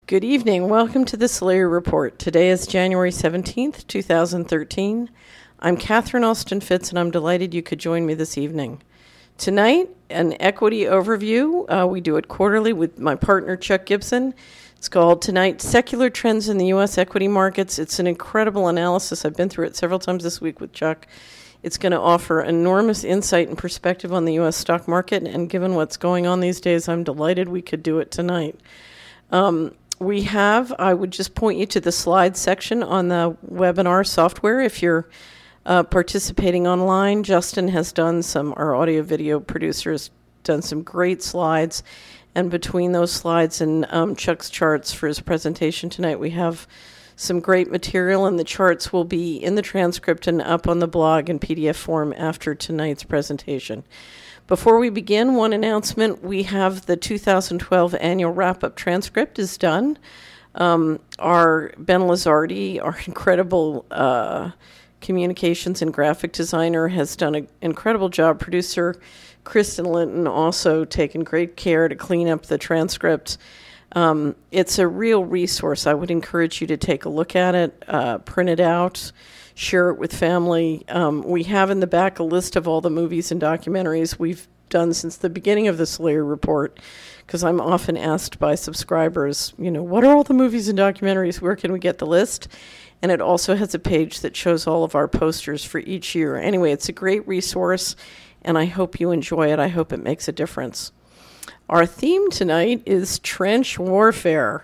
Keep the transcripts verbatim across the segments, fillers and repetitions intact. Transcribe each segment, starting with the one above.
Good evening. Welcome to the Solari Report. Today is January seventeenth, two thousand thirteen. I'm Catherine Alston Fitz, and I'm delighted you could join me this evening. Tonight, an equity overview. Uh, we do it quarterly with my partner, Chuck Gibson. It's called Tonight, Secular Trends in the U S Equity Markets. It's an incredible analysis. I've been through it several times this week with Chuck. It's going to offer enormous insight and perspective on the U S stock market, and given what's going on these days, I'm delighted we could do it tonight. Um, we have, I would just point you to the slides section on the webinar software. If you're uh, participating online, Justin has done some, our audio video producer has done some great slides. And between those slides and um, Chuck's charts for his presentation tonight, we have some great material, and the charts will be in the transcript and up on the blog in P D F form after tonight's presentation. Before we begin, one announcement. We have the two thousand twelve annual wrap-up transcript is done. Um, our Ben Lazardi, our incredible uh, communications and graphic designer, has done an incredible job. Producer Kristen Linton also taken great care to clean up the transcript. Um, it's a real resource. I would encourage you to take a look at it, uh, print it out, share it with family. Um, we have in the back a list of all the movies and documentaries we've done since the beginning of the Solari Report, because I'm often asked by subscribers, you know, what are all the movies and documentaries? Where can we get the list? And it also has a page that shows all of our posters for each year. Anyway, it's a great resource, and I hope you enjoy it. I hope it makes a difference. Our theme tonight is trench warfare.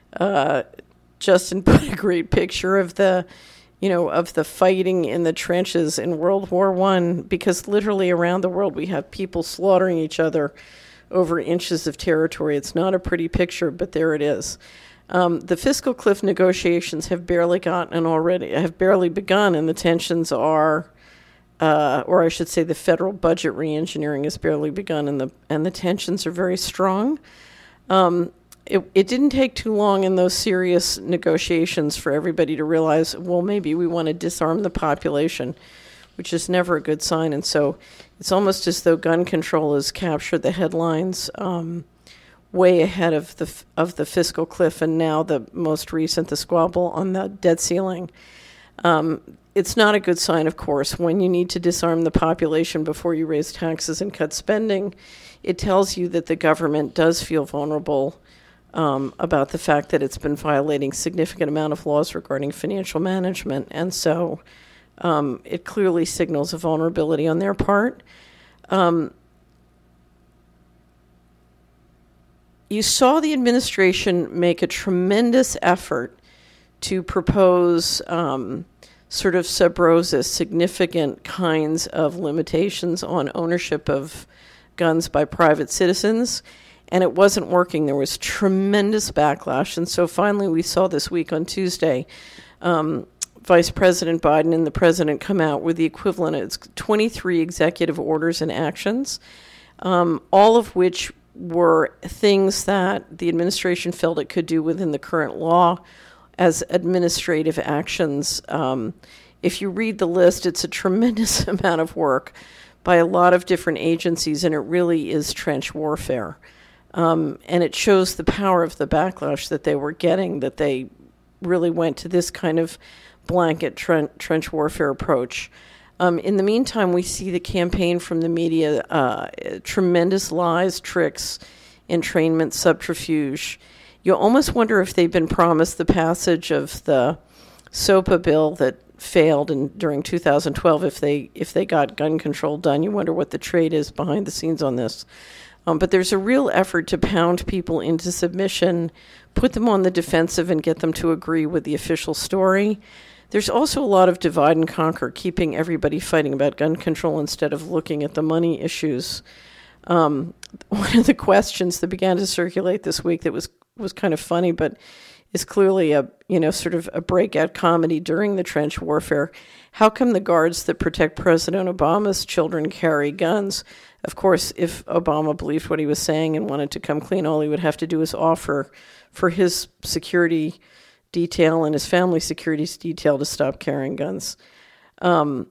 Uh, Justin put a great picture of the, you know, of the fighting in the trenches in World War One, because literally around the world we have people slaughtering each other over inches of territory. It's not a pretty picture, but there it is. Um, the fiscal cliff negotiations have barely gotten already have barely begun, and the tensions are. Uh, or I should say the federal budget reengineering has barely begun, and the and the tensions are very strong. Um, it, it didn't take too long in those serious negotiations for everybody to realize, well, maybe we want to disarm the population, which is never a good sign. And so it's almost as though gun control has captured the headlines um, way ahead of the of the fiscal cliff, and now the most recent, the squabble on the debt ceiling. Um, It's not a good sign, of course, when you need to disarm the population before you raise taxes and cut spending. It tells you that the government does feel vulnerable um, about the fact that it's been violating significant amount of laws regarding financial management. And so um, it clearly signals a vulnerability on their part. Um, you saw the administration make a tremendous effort to propose um, sort of sub rosa, significant kinds of limitations on ownership of guns by private citizens, and it wasn't working. There was tremendous backlash, and so finally we saw this week on Tuesday, um, Vice President Biden and the President come out with the equivalent of twenty-three executive orders and actions, um, all of which were things that the administration felt it could do within the current law as administrative actions. Um, if you read the list, it's a tremendous amount of work by a lot of different agencies, and it really is trench warfare. Um, and it shows the power of the backlash that they were getting, that they really went to this kind of blanket tren- trench warfare approach. Um, in the meantime, we see the campaign from the media, uh, tremendous lies, tricks, entrainment, subterfuge. You almost wonder if they've been promised the passage of the SOPA bill that failed in, during two thousand twelve. If they if they got gun control done, you wonder what the trade is behind the scenes on this. Um, but there's a real effort to pound people into submission, put them on the defensive, and get them to agree with the official story. There's also a lot of divide and conquer, keeping everybody fighting about gun control instead of looking at the money issues. Um, one of the questions that began to circulate this week that was was kind of funny, but is clearly a, you know, sort of a breakout comedy during the trench warfare. How come the guards that protect President Obama's children carry guns? Of course, if Obama believed what he was saying and wanted to come clean, all he would have to do is offer for his security detail and his family security detail to stop carrying guns. Um,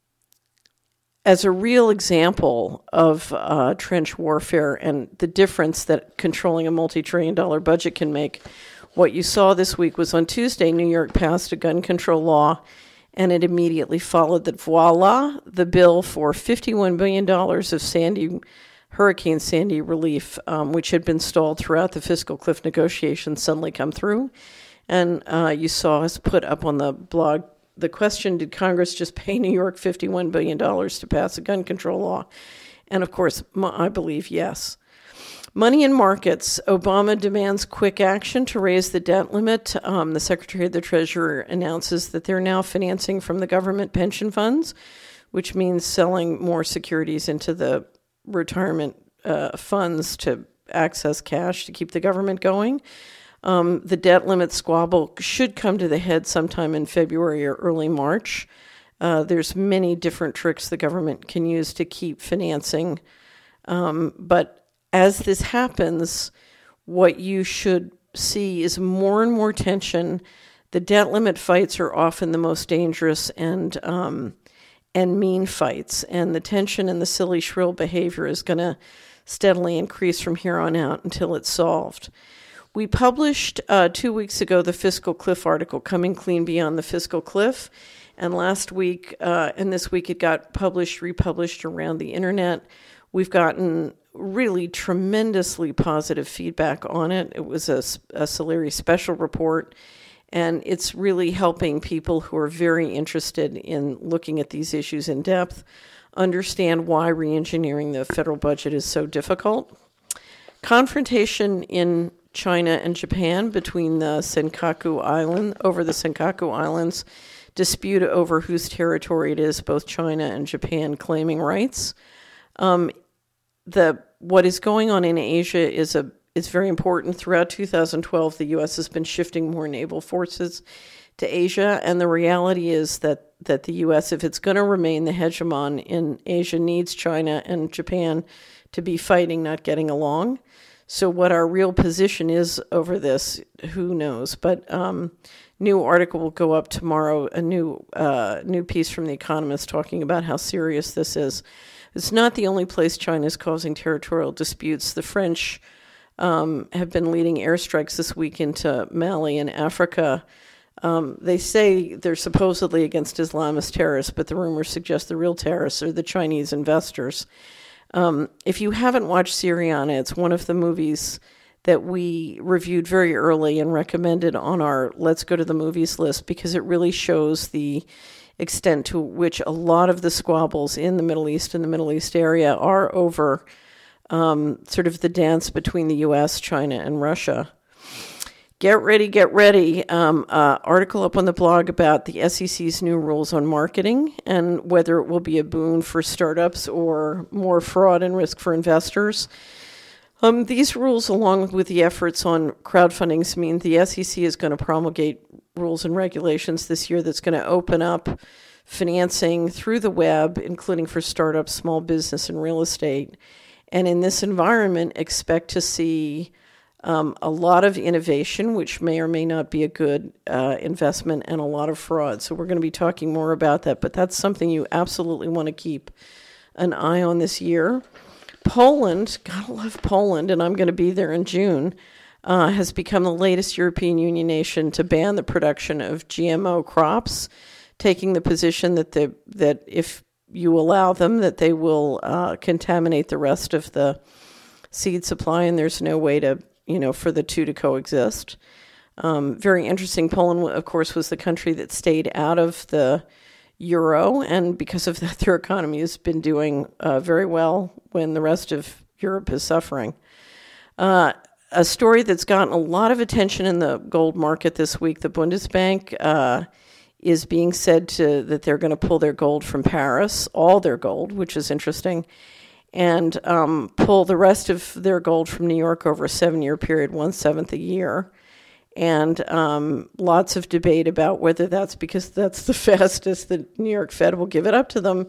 as a real example of uh, trench warfare and the difference that controlling a multi-trillion dollar budget can make, What you saw this week was on Tuesday, New York passed a gun control law, and it immediately followed that, voila, the bill for fifty-one billion dollars of Sandy, Hurricane Sandy relief, um, which had been stalled throughout the fiscal cliff negotiations, suddenly come through. And uh, you saw us put up on the blog the question, did Congress just pay New York fifty-one billion dollars to pass a gun control law? And of course, I believe yes. Money in markets. Obama demands quick action to raise the debt limit. Um, the Secretary of the Treasury announces that they're now financing from the government pension funds, which means selling more securities into the retirement uh, funds to access cash to keep the government going. Um, the debt limit squabble should come to the head sometime in February or early March. Uh, there's many different tricks the government can use to keep financing, um, but as this happens, what you should see is more and more tension. The debt limit fights are often the most dangerous and um, and mean fights, and the tension and the silly, shrill behavior is going to steadily increase from here on out until it's solved. We published uh, two weeks ago the Fiscal Cliff article, Coming Clean Beyond the Fiscal Cliff, and last week uh, and this week it got published, republished around the internet. We've gotten really tremendously positive feedback on it. It was a, a Solari special report, and it's really helping people who are very interested in looking at these issues in depth understand why reengineering the federal budget is so difficult. Confrontation in China and Japan between the Senkaku Island, over the Senkaku Islands, dispute over whose territory it is, both China and Japan claiming rights. Um, The what is going on in Asia is a is very important. Throughout two thousand twelve, the U S has been shifting more naval forces to Asia, and the reality is that that the U S, if it's going to remain the hegemon in Asia, needs China and Japan to be fighting, not getting along. So what our real position is over this, who knows? But um, new article will go up tomorrow, a new uh, new piece from The Economist talking about how serious this is. It's not the only place China is causing territorial disputes. The French um, have been leading airstrikes this week into Mali and Africa. Um, they say they're supposedly against Islamist terrorists, but the rumors suggest the real terrorists are the Chinese investors. Um, if you haven't watched Syriana, it's one of the movies that we reviewed very early and recommended on our Let's Go to the Movies list because it really shows the extent to which a lot of the squabbles in the Middle East and the Middle East area are over um, sort of the dance between the U S, China, and Russia. Get ready, get ready. Um, uh, article up on the blog about the S E C's new rules on marketing and whether it will be a boon for startups or more fraud and risk for investors. Um, these rules, along with the efforts on crowdfundings, mean the S E C is going to promulgate rules and regulations this year that's going to open up financing through the web, including for startups, small business, and real estate. And in this environment, expect to see um, a lot of innovation, which may or may not be a good uh, investment, and a lot of fraud. So we're going to be talking more about that, but that's something you absolutely want to keep an eye on this year. Poland, gotta love Poland, and I'm going to be there in June, uh, has become the latest European Union nation to ban the production of G M O crops, taking the position that the that if you allow them, that they will uh, contaminate the rest of the seed supply, and there's no way to, you know, for the two to coexist. Um, very interesting. Poland, of course, was the country that stayed out of the euro, and because of that, their economy has been doing uh, very well when the rest of Europe is suffering. Uh, a story that's gotten a lot of attention in the gold market this week, the Bundesbank uh, is being said to that they're going to pull their gold from Paris, all their gold, which is interesting, and um, pull the rest of their gold from New York over a seven-year period, one-seventh a year. And um, lots of debate about whether that's because that's the fastest the New York Fed will give it up to them,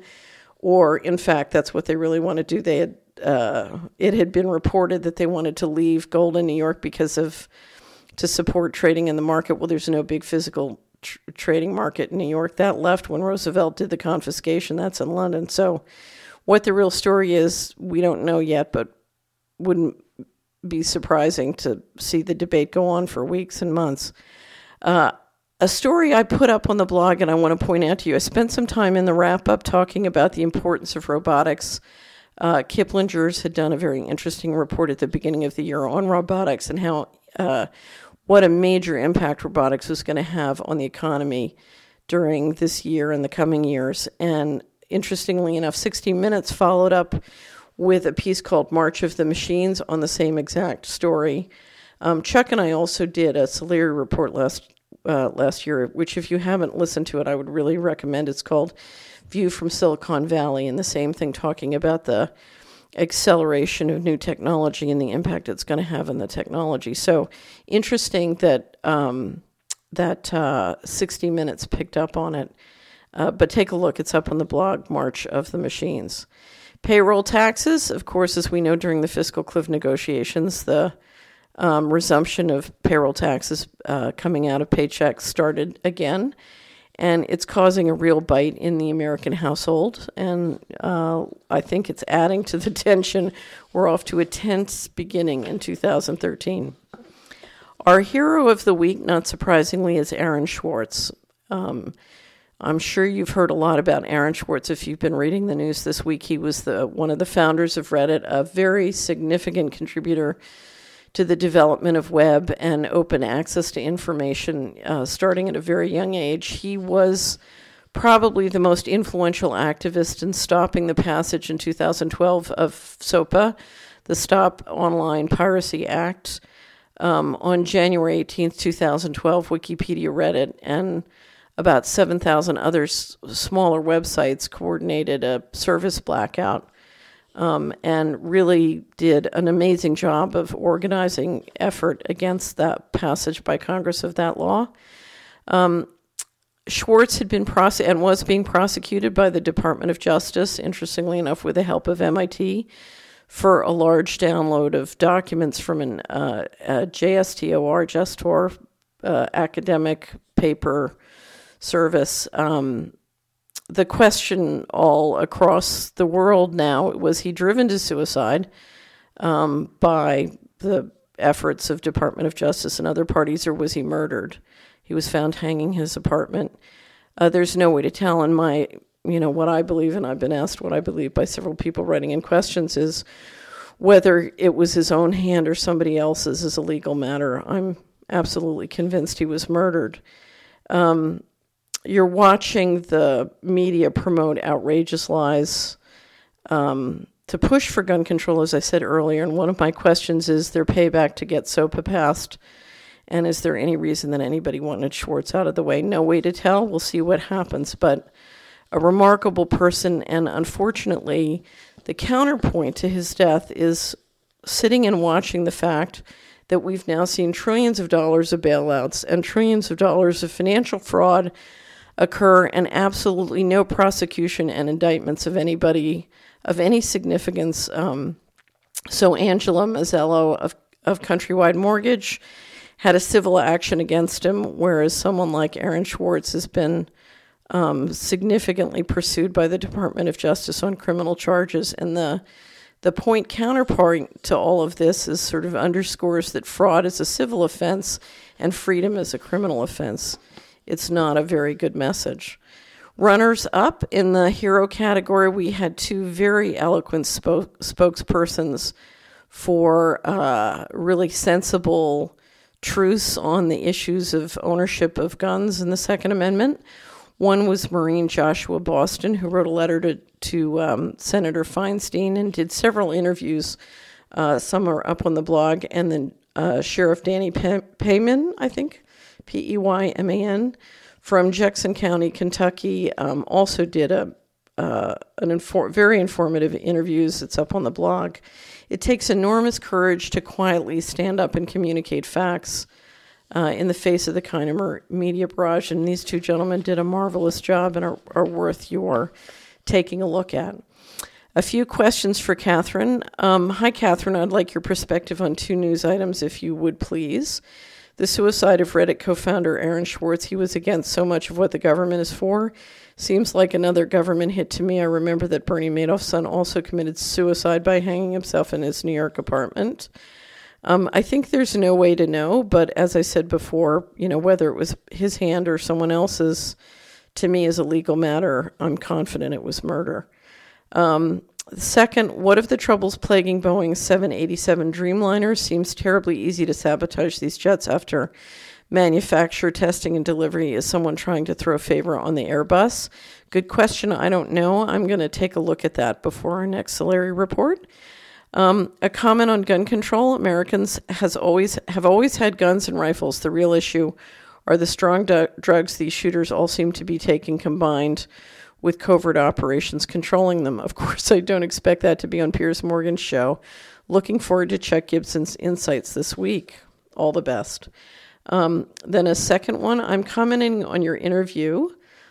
or in fact that's what they really want to do. They had uh, it had been reported that they wanted to leave gold in New York because of to support trading in the market. Well, there's no big physical tr- trading market in New York. That left when Roosevelt did the confiscation. That's in London. So what the real story is, we don't know yet, but wouldn't be surprising to see the debate go on for weeks and months. Uh, a story I put up on the blog, and I want to point out to you, I spent some time in the wrap-up talking about the importance of robotics. Uh, Kiplinger's had done a very interesting report at the beginning of the year on robotics and how uh, what a major impact robotics was going to have on the economy during this year and the coming years. And interestingly enough, sixty minutes followed up with a piece called March of the Machines on the same exact story. Um, Chuck and I also did a Solari report last uh, last year, which if you haven't listened to it, I would really recommend. It's called View from Silicon Valley, and the same thing, talking about the acceleration of new technology and the impact it's going to have on the technology. So interesting that um, that uh, sixty minutes picked up on it. Uh, but take a look. It's up on the blog, March of the Machines. Payroll taxes, of course, as we know, during the fiscal cliff negotiations, the um, resumption of payroll taxes uh, coming out of paychecks started again. And it's causing a real bite in the American household. And uh, I think it's adding to the tension. We're off to a tense beginning in two thousand thirteen. Our hero of the week, not surprisingly, is Aaron Swartz. Um, I'm sure you've heard a lot about Aaron Swartz if you've been reading the news this week. He was the one of the founders of Reddit, a very significant contributor to the development of web and open access to information, uh, starting at a very young age. He was probably the most influential activist in stopping the passage in two thousand twelve of SOPA, the Stop Online Piracy Act. Um, on January eighteenth, twenty twelve, Wikipedia, Reddit, and about seven thousand other s- smaller websites coordinated a service blackout. Um, and really did an amazing job of organizing effort against that passage by Congress of that law. Um, Swartz had been prose- and was being prosecuted by the Department of Justice, interestingly enough, with the help of M I T, for a large download of documents from an uh, a J S T O R, JSTOR, uh, academic paper service. Um, The question all across the world now, was he driven to suicide um, by the efforts of Department of Justice and other parties, or was he murdered? He was found hanging his apartment. Uh, there's no way to tell. And my, you know, what I believe, and I've been asked what I believe by several people writing in questions, is whether it was his own hand or somebody else's is a legal matter. I'm absolutely convinced he was murdered. Um, You're watching the media promote outrageous lies um, to push for gun control, as I said earlier. And one of my questions is their payback to get SOPA passed. And is there any reason that anybody wanted Swartz out of the way? No way to tell. We'll see what happens. But a remarkable person, and unfortunately, the counterpoint to his death is sitting and watching the fact that we've now seen trillions of dollars of bailouts and trillions of dollars of financial fraud occur, and absolutely no prosecution and indictments of anybody of any significance. Um, so Angela Mazzello of, of Countrywide Mortgage had a civil action against him, whereas someone like Aaron Swartz has been um, significantly pursued by the Department of Justice on criminal charges. And the the point counterpart to all of this is sort of underscores that fraud is a civil offense and freedom is a criminal offense. It's not a very good message. Runners up in the hero category, we had two very eloquent spoke, spokespersons for uh, really sensible truths on the issues of ownership of guns in the Second Amendment. One was Marine Joshua Boston, who wrote a letter to, to um, Senator Feinstein and did several interviews. Uh, some are up on the blog. And then uh, Sheriff Danny Peyman, I think, P E Y M A N, from Jackson County, Kentucky, um, also did a uh, an infor- very informative interviews. It's up on the blog. It takes enormous courage to quietly stand up and communicate facts uh, in the face of the kind of media barrage, and these two gentlemen did a marvelous job and are, are worth your taking a look at. A few questions for Catherine. Um, hi, Catherine. I'd like your perspective on two news items, if you would, please. The suicide of Reddit co-founder Aaron Swartz. He was against so much of what the government is for. Seems like another government hit to me. I remember that Bernie Madoff's son also committed suicide by hanging himself in his New York apartment. Um, I think there's no way to know, but as I said before, you know, whether it was his hand or someone else's, to me as a legal matter, I'm confident it was murder. Um, second, what if the troubles plaguing Boeing seven eighty-seven Dreamliner seems terribly easy to sabotage these jets after manufacture, testing, and delivery? Is someone trying to throw a favor on the Airbus? Good question. I don't know. I'm going to take a look at that before our next Solari report. Um, a comment on gun control. Americans has always have always had guns and rifles. The real issue are the strong du- drugs these shooters all seem to be taking combined with covert operations controlling them. Of course, I don't expect that to be on Piers Morgan's show. Looking forward to Chuck Gibson's insights this week. All the best. Um, then a second one, I'm commenting on your interview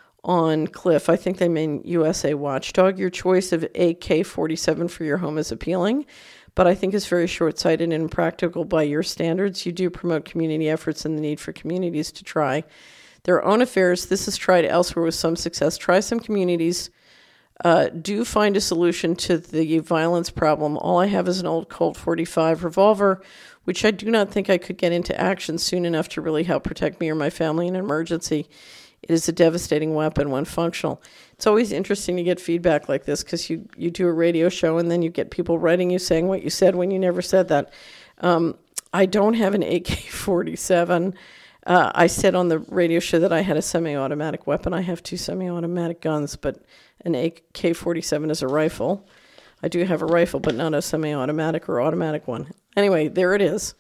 on Cliff. I think they mean U S A Watchdog. Your choice of A K forty-seven for your home is appealing, but I think it's very short-sighted and impractical by your standards. You do promote community efforts and the need for communities to try their own affairs. This is tried elsewhere with some success. Try some communities. Uh, do find a solution to the violence problem. All I have is an old Colt forty-five revolver, which I do not think I could get into action soon enough to really help protect me or my family in an emergency. It is a devastating weapon when functional. It's always interesting to get feedback like this because you, you do a radio show and then you get people writing you saying what you said when you never said that. Um, I don't have an A K forty-seven. Uh, I said on the radio show that I had a semi-automatic weapon. I have two semi-automatic guns, but an A K forty-seven is a rifle. I do have a rifle, but not a semi-automatic or automatic one. Anyway, there it is.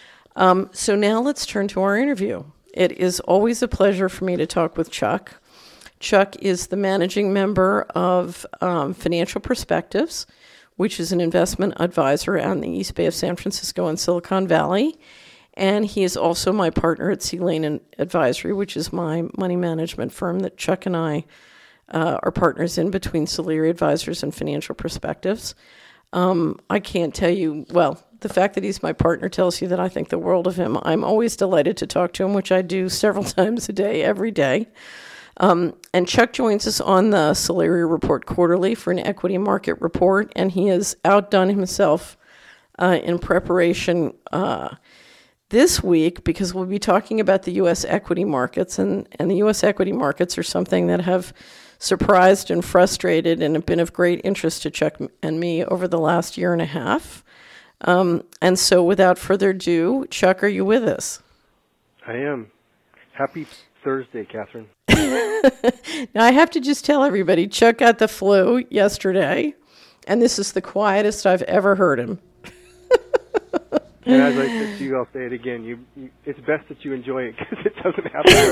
Um, so now let's turn to our interview. It is always a pleasure for me to talk with Chuck. Chuck is the managing member of um, Financial Perspectives, which is an investment advisor out in the East Bay of San Francisco and Silicon Valley. And he is also my partner at Sea Lane Advisory, which is my money management firm that Chuck and I uh, are partners in between Solari Advisors and Financial Perspectives. Um, I can't tell you, well, the fact that he's my partner tells you that I think the world of him. I'm always delighted to talk to him, which I do several times a day, every day. Um, and Chuck joins us on the Solari Report quarterly for an equity market report, and he has outdone himself uh, in preparation uh, this week because we'll be talking about the U S equity markets, and, and the U S equity markets are something that have surprised and frustrated and have been of great interest to Chuck and me over the last year and a half. Um, and so without further ado, Chuck, are you with us? I am. Happy Thursday, Catherine. Now, I have to just tell everybody, Chuck got the flu yesterday, and this is the quietest I've ever heard him. And as I said to you, I'll say it again. You, you, it's best that you enjoy it because it doesn't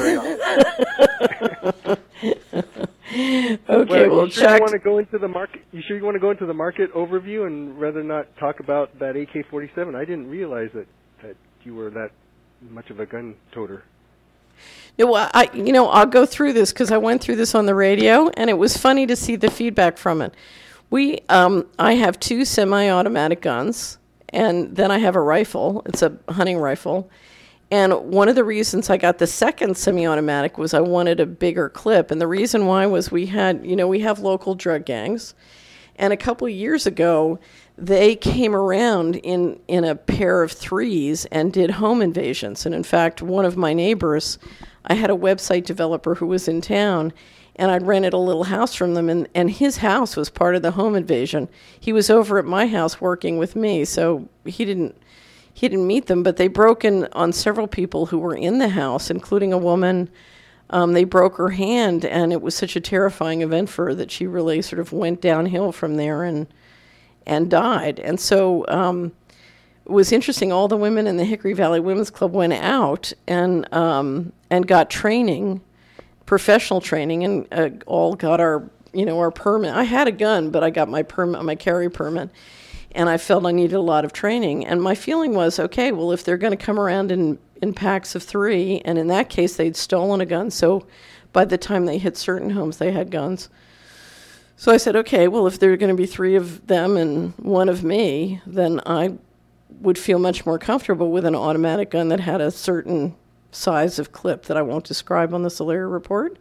happen very often. Okay, well, well you sure Chuck, you want to go into the market? You sure you want to go into the market overview and rather not talk about that A K forty-seven? I didn't realize that, that you were that much of a gun toter. No, well, I, you know, I'll go through this because I went through this on the radio, and it was funny to see the feedback from it. We, um, I have two semi-automatic guns. And then I have a rifle. It's a hunting rifle. And one of the reasons I got the second semi-automatic was I wanted a bigger clip. And the reason why was we had, you know, we have local drug gangs. And a couple of years ago, they came around in, in a pair of threes and did home invasions. And in fact, one of my neighbors, I had a website developer who was in town, and I'd rented a little house from them, and, and his house was part of the home invasion. He was over at my house working with me, so he didn't he didn't meet them, but they broke in on several people who were in the house, including a woman. Um, they broke her hand, and it was such a terrifying event for her that she really sort of went downhill from there and and died. And so um, it was interesting. All the women in the Hickory Valley Women's Club went out and um, and got training, professional training, and uh, all got our, you know, our permit. I had a gun, but I got my permit, my carry permit, and I felt I needed a lot of training. And my feeling was, okay, well, if they're going to come around in, in packs of three, and in that case, they'd stolen a gun, so by the time they hit certain homes, they had guns. So I said, okay, well, if there are going to be three of them and one of me, then I would feel much more comfortable with an automatic gun that had a certain size of clip that I won't describe on the Solari report.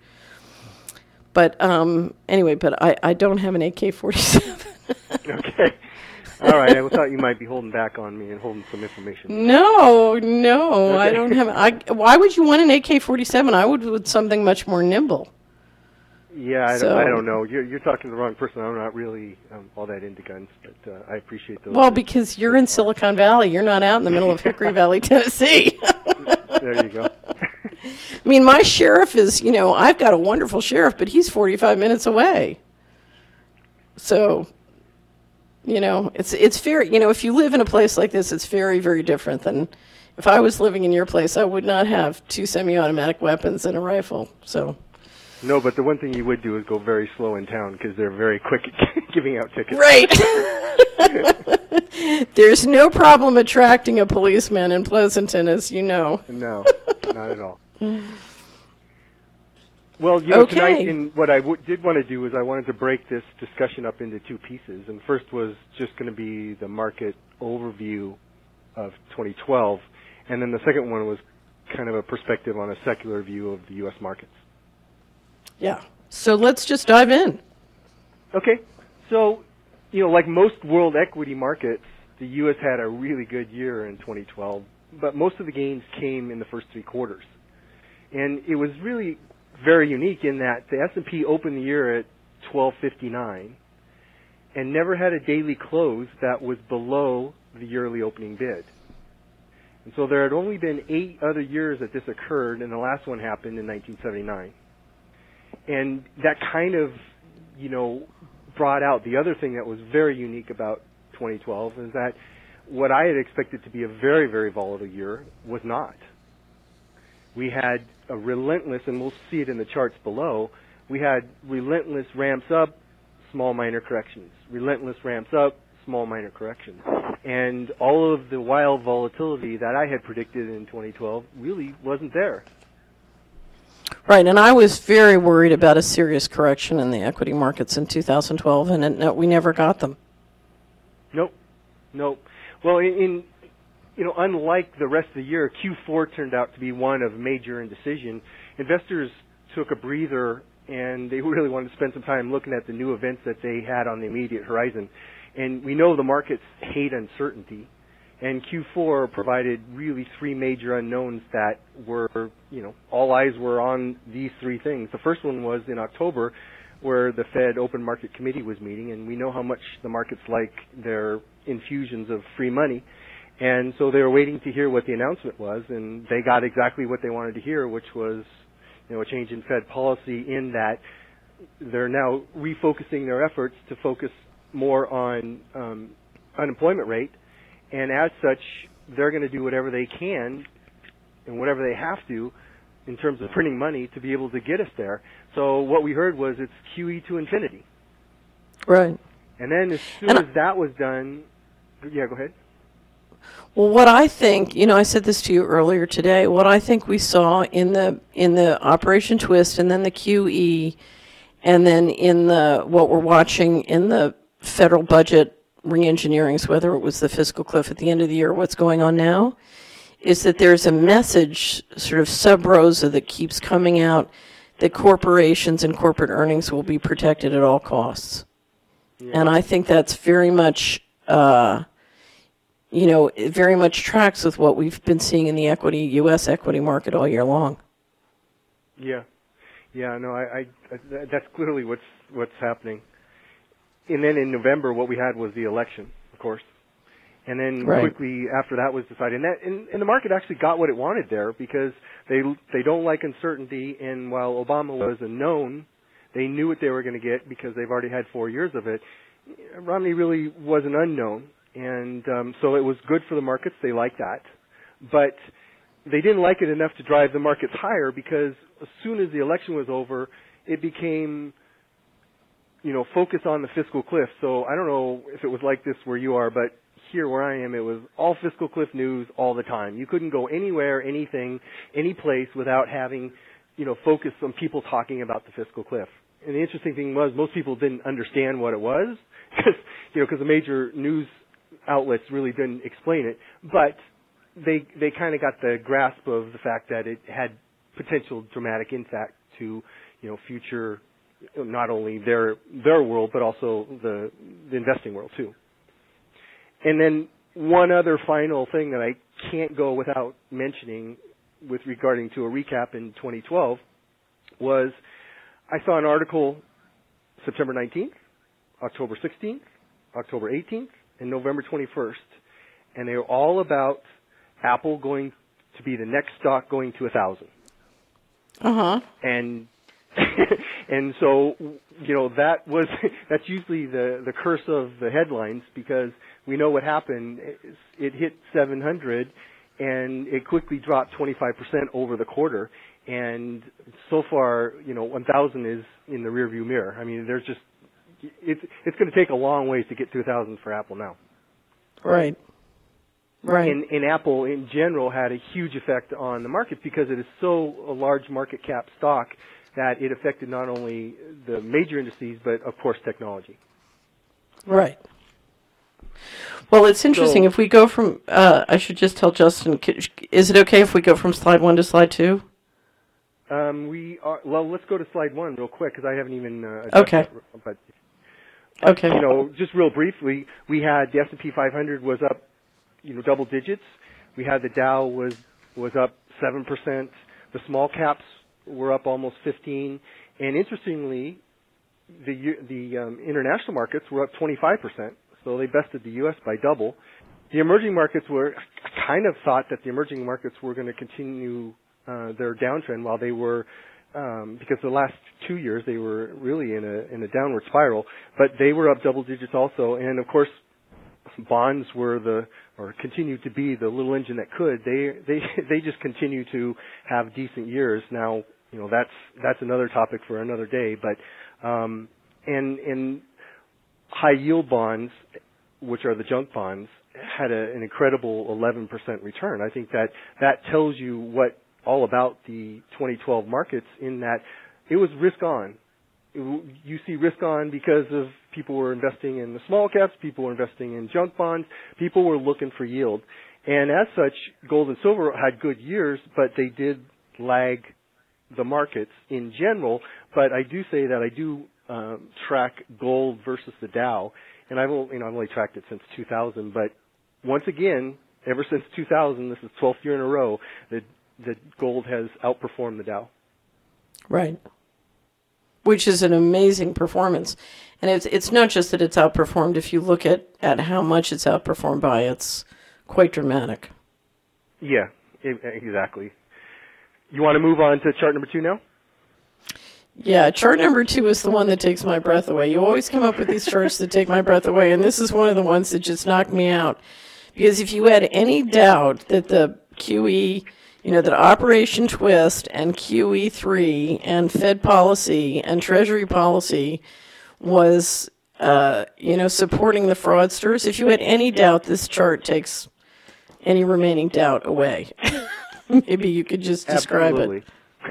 But um, anyway, but I, I don't have an A K forty-seven. Okay. All right, I thought you might be holding back on me and holding some information. No, no, Okay. I don't have. I. Why would you want an A K forty-seven? I would with something much more nimble. Yeah, I, So- don't, I don't know. You're, you're talking to the wrong person. I'm not really um, all that into guns, but uh, I appreciate those. Well, because you're in Silicon Valley, you're not out in the middle of Hickory Valley, Tennessee. There you go. I mean, my sheriff is, you know, I've got a wonderful sheriff, but he's forty-five minutes away. So, you know, it's it's very, you know, if you live in a place like this, it's very, very different than if I was living in your place. I would not have two semi-automatic weapons and a rifle. So, No, but the one thing you would do is go very slow in town because they're very quick at giving out tickets. right. There's no problem attracting a policeman in Pleasanton, as you know. No, not at all. Well, you know, Okay. tonight, in what I w- did want to do is I wanted to break this discussion up into two pieces. And first was just going to be the market overview of twenty twelve, and then the second one was kind of a perspective on a secular view of the U S markets. Yeah. So let's just dive in. Okay, so, you know, like most world equity markets, the U S had a really good year in twenty twelve, but most of the gains came in the first three quarters. And it was really very unique in that the S and P opened the year at twelve fifty-nine and never had a daily close that was below the yearly opening bid. And so there had only been eight other years that this occurred, and the last one happened in nineteen seventy-nine. And that kind of, you know, brought out the other thing that was very unique about twenty twelve is that what I had expected to be a very, very volatile year was not. We had a relentless, and we'll see it in the charts below, we had relentless ramps up, small minor corrections. Relentless ramps up, small minor corrections. And all of the wild volatility that I had predicted in twenty twelve really wasn't there. Right, and I was very worried about a serious correction in the equity markets in two thousand twelve, and it, no, we never got them. Nope, nope. Well, in, in you know, unlike the rest of the year, Q four turned out to be one of major indecision. Investors took a breather, and they really wanted to spend some time looking at the new events that they had on the immediate horizon. And we know the markets hate uncertainty, and Q four provided really three major unknowns that were, you know, all eyes were on these three things. The first one was in October, where the Fed Open Market Committee was meeting, and we know how much the markets like their infusions of free money. And so they were waiting to hear what the announcement was, and they got exactly what they wanted to hear, which was, you know, a change in Fed policy in that they're now refocusing their efforts to focus more on um, unemployment rate, and as such, they're going to do whatever they can and whatever they have to in terms of printing money to be able to get us there. So what we heard was it's Q E to infinity. Right. And then as soon And as that was done, yeah, go ahead. Well, what I think, you know, I said this to you earlier today, what I think we saw in the in the Operation Twist and then the Q E and then in the what we're watching in the federal budget reengineerings, whether it was the fiscal cliff at the end of the year or what's going on now, is that there's a message sort of sub rosa that keeps coming out that corporations and corporate earnings will be protected at all costs. Yeah. And I think that's very much, uh, you know, it very much tracks with what we've been seeing in the equity, U S equity market all year long. Yeah. Yeah, no, I, I, I that's clearly what's what's happening. And then in November, what we had was the election, of course. And then right. quickly after that was decided, and, that, and, and the market actually got what it wanted there because they they don't like uncertainty. And while Obama was a known, they knew what they were going to get because they've already had four years of it. Romney really was an unknown, and um, so it was good for the markets. They liked that, but they didn't like it enough to drive the markets higher because as soon as the election was over, it became, you know, focus on the fiscal cliff. So I don't know if it was like this where you are, but here where I am, it was all fiscal cliff news all the time. You couldn't go anywhere, anything, any place without having, you know, focus on people talking about the fiscal cliff. And the interesting thing was most people didn't understand what it was because, you know, because the major news outlets really didn't explain it. But they they kind of got the grasp of the fact that it had potential dramatic impact to, you know, future, not only their their world but also the, the investing world too. and then one other final thing that I can't go without mentioning with regarding to a recap in twenty twelve was I saw an article September nineteenth, October sixteenth, October eighteenth, and November twenty-first, and they were all about Apple going to be the next stock going to a thousand. Uh-huh. And and so, you know, that was that's usually the the curse of the headlines, because we know what happened. It hit seven hundred, and it quickly dropped twenty-five percent over the quarter. And so far, you know, one thousand is in the rearview mirror. I mean, there's just it's it's going to take a long ways to get to one thousand for Apple now. Right. Right. And, and Apple, in general, had a huge effect on the market because it is so a large market cap stock that it affected not only the major indices, but, of course, technology. Right. Well, it's interesting. So, if we go from, uh, I should just tell Justin, is it okay if we go from slide one to slide two? Um, we are, well, let's go to slide one real quick, because I haven't even uh, okay. That, but, okay. You know, just real briefly, we had the S and P five hundred was up, you know, double digits. We had the Dow was was up seven percent. The small caps were up almost fifteen, and interestingly, the the um, international markets were up twenty-five percent. So they bested the U S by double. The emerging markets were, I kind of thought that the emerging markets were going to continue uh, their downtrend while they were, um, because the last two years they were really in a in a downward spiral. But they were up double digits also, and of course, bonds were the or continue to be the little engine that could. They they they just continue to have decent years. Now, you know, that's that's another topic for another day. But um, and and high yield bonds, which are the junk bonds, had a, an incredible eleven percent return. I think that that tells you what all about the twenty twelve markets, in that it was risk on. You see risk on because of people were investing in the small caps, people were investing in junk bonds, people were looking for yield. And as such, gold and silver had good years, but they did lag the markets in general. But I do say that I do um, track gold versus the Dow, and I've only, you know, I've only tracked it since two thousand. But once again, ever since two thousand, this is twelfth year in a row that that gold has outperformed the Dow. Right. Which is an amazing performance. And it's it's not just that it's outperformed. If you look at, at how much it's outperformed by, it's quite dramatic. Yeah, exactly. You want to move on to chart number two now? Yeah, chart number two is the one that takes my breath away. You always come up with these charts that take my breath away, and this is one of the ones that just knocked me out. Because if you had any doubt that the Q E... You know, that Operation Twist and Q E three and Fed policy and Treasury policy was, uh, you know, supporting the fraudsters. If you had any doubt, this chart takes any remaining doubt away. Maybe you could just describe Absolutely.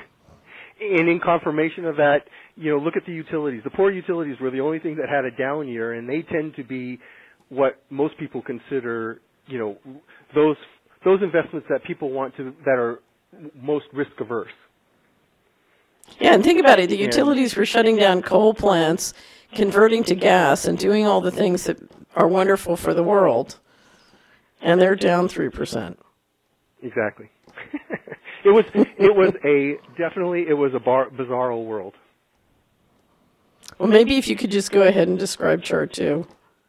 it. And in confirmation of that, you know, look at the utilities. The poor utilities were the only thing that had a down year, and they tend to be what most people consider, you know, those those investments that people want to, that are most risk averse. Yeah, and think about it. The utilities were shutting down coal plants, converting to gas, and doing all the things that are wonderful for the world. And they're down three percent. Exactly. it was it was a, definitely, it was a bar, bizarro world. Well, maybe if you could just go ahead and describe chart two.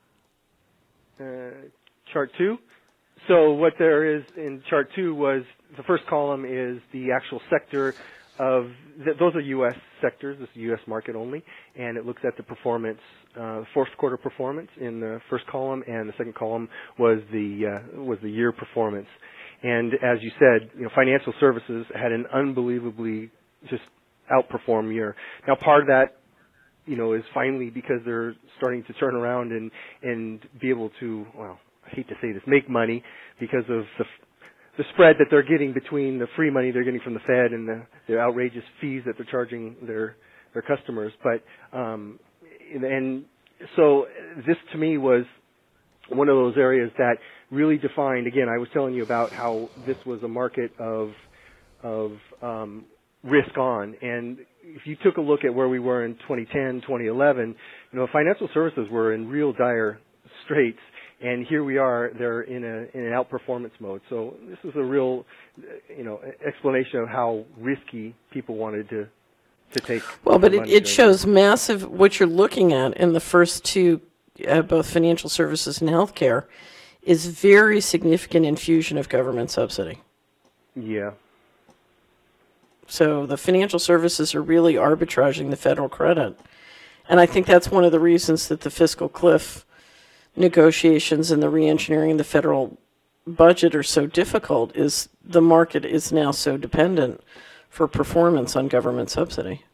Uh, chart two? So what there is in chart two was, the first column is the actual sector of, th- those are U S sectors, this is U S market only, and it looks at the performance, uh, fourth quarter performance in the first column, and the second column was the, uh, was the year performance. And as you said, you know, financial services had an unbelievably just outperform year. Now part of that, you know, is finally because they're starting to turn around and, and be able to, well, I hate to say this, make money because of the the spread that they're getting between the free money they're getting from the Fed and the, the outrageous fees that they're charging their their customers. But um, and so this to me was one of those areas that really defined. Again, I was telling you about how this was a market of of um, risk on, and if you took a look at where we were in twenty ten, twenty eleven, you know, financial services were in real dire straits. And here we are, they're in, a, in an outperformance mode. So this is a real, you know, explanation of how risky people wanted to, to take. Well, but it, it shows massive, what you're looking at in the first two, uh, both financial services and healthcare, is very significant infusion of government subsidy. Yeah. So the financial services are really arbitraging the federal credit. And I think that's one of the reasons that the fiscal cliff negotiations and the reengineering of the federal budget are so difficult, is the market is now so dependent for performance on government subsidy.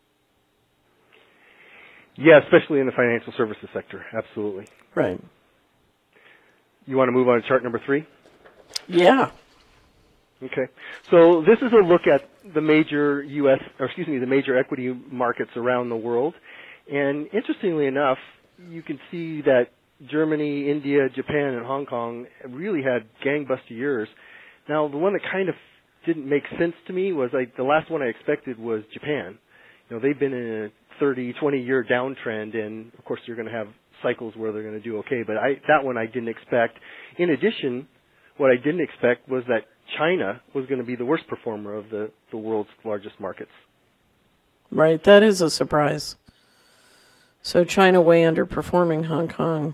Yeah, especially in the financial services sector. Absolutely. Right. You want to move on to chart number three? Yeah. Okay. So this is a look at the major U S, or excuse me, the major equity markets around the world. And interestingly enough, you can see that Germany, India, Japan, and Hong Kong really had gangbuster years. Now, the one that kind of didn't make sense to me was like the last one I expected was Japan. You know, they've been in a thirty, twenty year downtrend, and of course, you're going to have cycles where they're going to do okay. But I, that one I didn't expect. In addition, what I didn't expect was that China was going to be the worst performer of the, the world's largest markets. Right, that is a surprise. So China way underperforming Hong Kong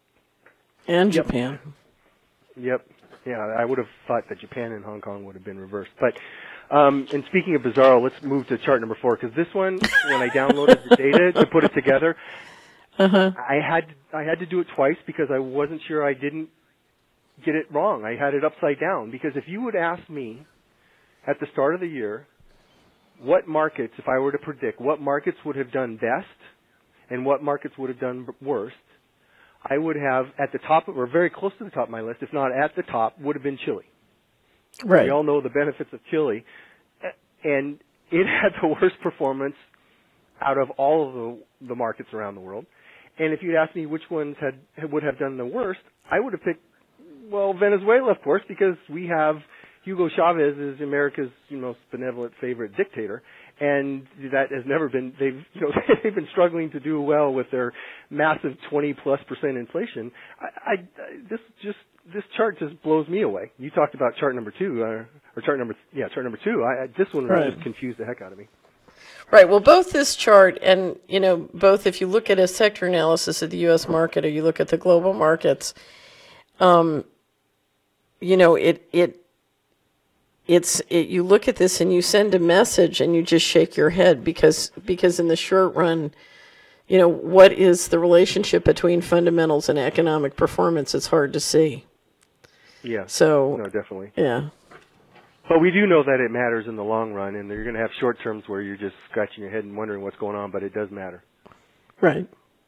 and Yep. Japan. Yep. Yeah, I would have thought that Japan and Hong Kong would have been reversed. But, um, and speaking of bizarro, let's move to chart number four, because this one, when I downloaded the data to put it together, uh-huh. I had I had to do it twice because I wasn't sure I didn't get it wrong. I had it upside down, because if you would ask me at the start of the year what markets, if I were to predict, what markets would have done best and what markets would have done worst, I would have at the top, or very close to the top of my list, if not at the top, would have been Chile. Right. We all know the benefits of Chile, and it had the worst performance out of all of the, the markets around the world. And if you'd asked me which ones had would have done the worst, I would have picked, well, Venezuela, of course, because we have Hugo Chavez is America's, you know, benevolent favorite dictator, and that has never been. They've, you know, they've been struggling to do well with their massive twenty plus percent inflation. I, I this just this chart just blows me away. You talked about chart number two, uh, or chart number yeah, chart number two. I, this one right. just confused the heck out of me. Right. Well, both this chart and, you know, both if you look at a sector analysis of the U S market or you look at the global markets, um, you know, it it. It's it, you look at this and you send a message and you just shake your head because because in the short run, you know, what is the relationship between fundamentals and economic performance? It's hard to see. Yeah. So no, definitely. Yeah. But we do know that it matters in the long run, and you're going to have short terms where you're just scratching your head and wondering what's going on, but it does matter. Right.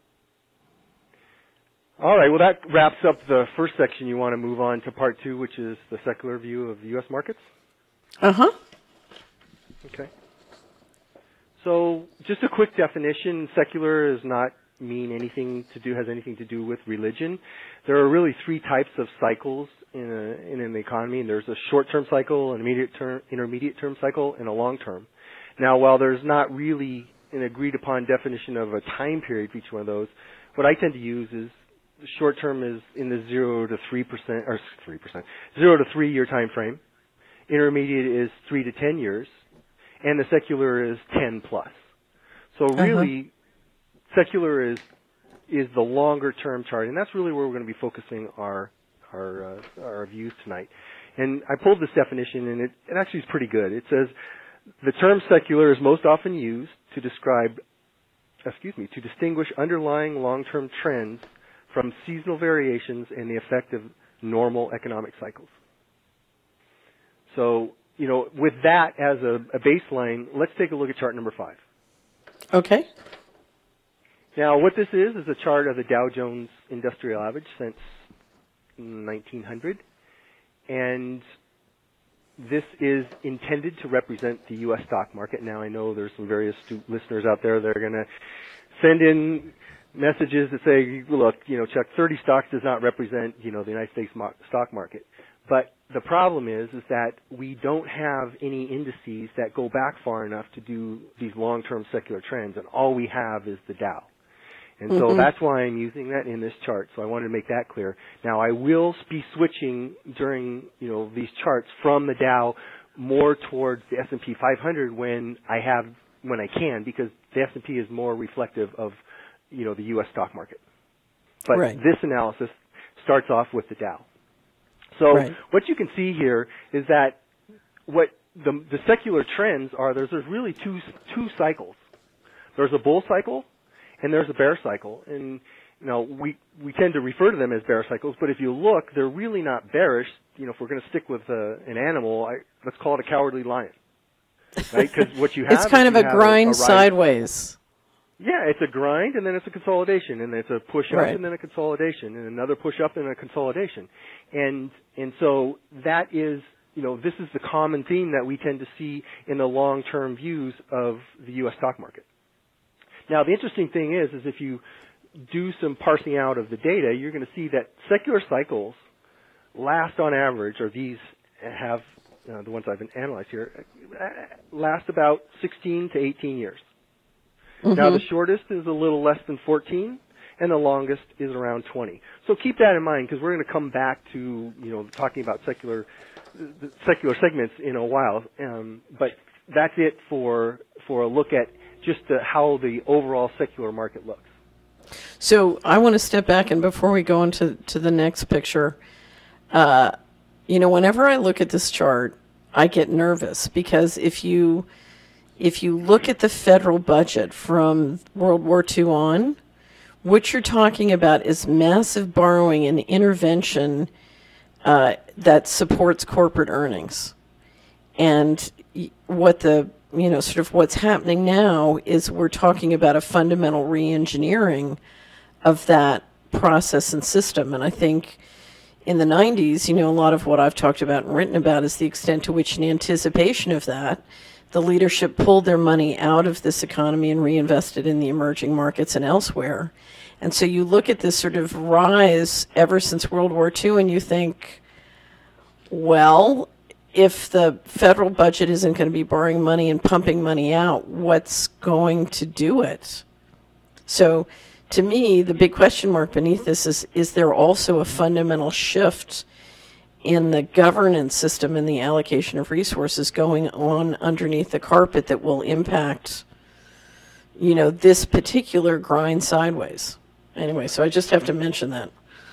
All right. Well, that wraps up the first section. You want to move on to part two, which is the secular view of the U S markets? Uh-huh. Okay. So just a quick definition, secular does not mean anything to do, has anything to do with religion. There are really three types of cycles in, a, in an economy, and there's a short-term cycle, an immediate term, intermediate-term cycle, and a long-term. Now, while there's not really an agreed-upon definition of a time period for each one of those, what I tend to use is the short-term is in the zero to three percent, or three percent, zero to three-year time frame. Intermediate is three to ten years, and the secular is ten plus. So really, uh-huh. secular is is the longer term chart, and that's really where we're going to be focusing our our uh, our views tonight. And I pulled this definition, and it, it actually is pretty good. It says the term secular is most often used to describe, excuse me, to distinguish underlying long-term trends from seasonal variations and the effect of normal economic cycles. So, you know, with that as a, a baseline, let's take a look at chart number five. Okay. Now, what this is is a chart of the Dow Jones Industrial Average since nineteen hundred, and this is intended to represent the U S stock market. Now, I know there's some various listeners out there that are going to send in messages that say, look, you know, Chuck, thirty stocks does not represent, you know, the United States stock market. But the problem is, is that we don't have any indices that go back far enough to do these long-term secular trends, and all we have is the Dow. And mm-hmm. so that's why I'm using that in this chart. So I wanted to make that clear. Now I will be switching during, you know, these charts from the Dow more towards the S and P five hundred when I have, when I can, because the S and P is more reflective of, you know, the U S stock market. But right. this analysis starts off with the Dow. So right. what you can see here is that what the, the secular trends are, there's, there's really two, two cycles. There's a bull cycle and there's a bear cycle. And, you know, we, we tend to refer to them as bear cycles, but if you look, they're really not bearish. You know, if we're going to stick with uh, an animal, I, let's call it a cowardly lion. Right? Because what you have it's kind is of a grind a, a sideways. Yeah, it's a grind, and then it's a consolidation, and it's a push up, right. and then a consolidation, and another push up, and a consolidation. And and so that is, you know, this is the common theme that we tend to see in the long-term views of the U S stock market. Now, the interesting thing is, is if you do some parsing out of the data, you're going to see that secular cycles last on average, or these have, uh, the ones I've analyzed here, last about sixteen to eighteen years. Mm-hmm. Now, the shortest is a little less than fourteen, and the longest is around twenty. So keep that in mind, because we're going to come back to, you know, talking about secular the secular segments in a while. Um, but that's it for for a look at just the, how the overall secular market looks. So I want to step back, and before we go into to the next picture, uh, you know, whenever I look at this chart, I get nervous, because if you if you look at the federal budget from World War Two on, what you're talking about is massive borrowing and intervention uh, that supports corporate earnings. And what the, you know, sort of what's happening now is we're talking about a fundamental re-engineering of that process and system. And I think in the nineties, you know, a lot of what I've talked about and written about is the extent to which, in anticipation of that, the leadership pulled their money out of this economy and reinvested in the emerging markets and elsewhere. And so you look at this sort of rise ever since World War Two and you think, well, if the federal budget isn't going to be borrowing money and pumping money out, what's going to do it? So to me, the big question mark beneath this is, is there also a fundamental shift in the governance system and the allocation of resources going on underneath the carpet that will impact, you know, this particular grind sideways? Anyway, so I just have to mention that.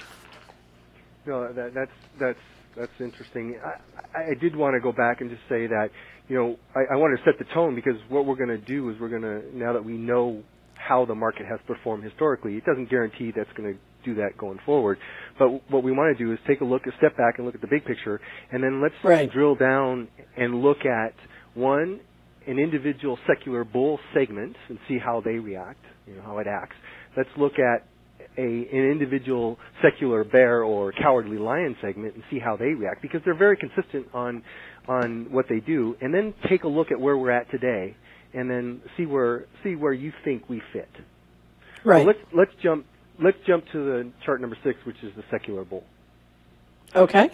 No, that, that's that's that's interesting. I, I did want to go back and just say that, you know, I, I want to set the tone, because what we're going to do is we're going to, now that we know how the market has performed historically, it doesn't guarantee that's going to do that going forward. But what we want to do is take a look, a step back and look at the big picture, and then let's right. drill down and look at, one, an individual secular bull segment and see how they react, you know, how it acts. Let's look at a, an individual secular bear or cowardly lion segment and see how they react, because they're very consistent on on what they do. And then take a look at where we're at today, and then see where see where you think we fit. Right. So let's let's jump let's jump to the chart number six, which is the secular bull. Okay.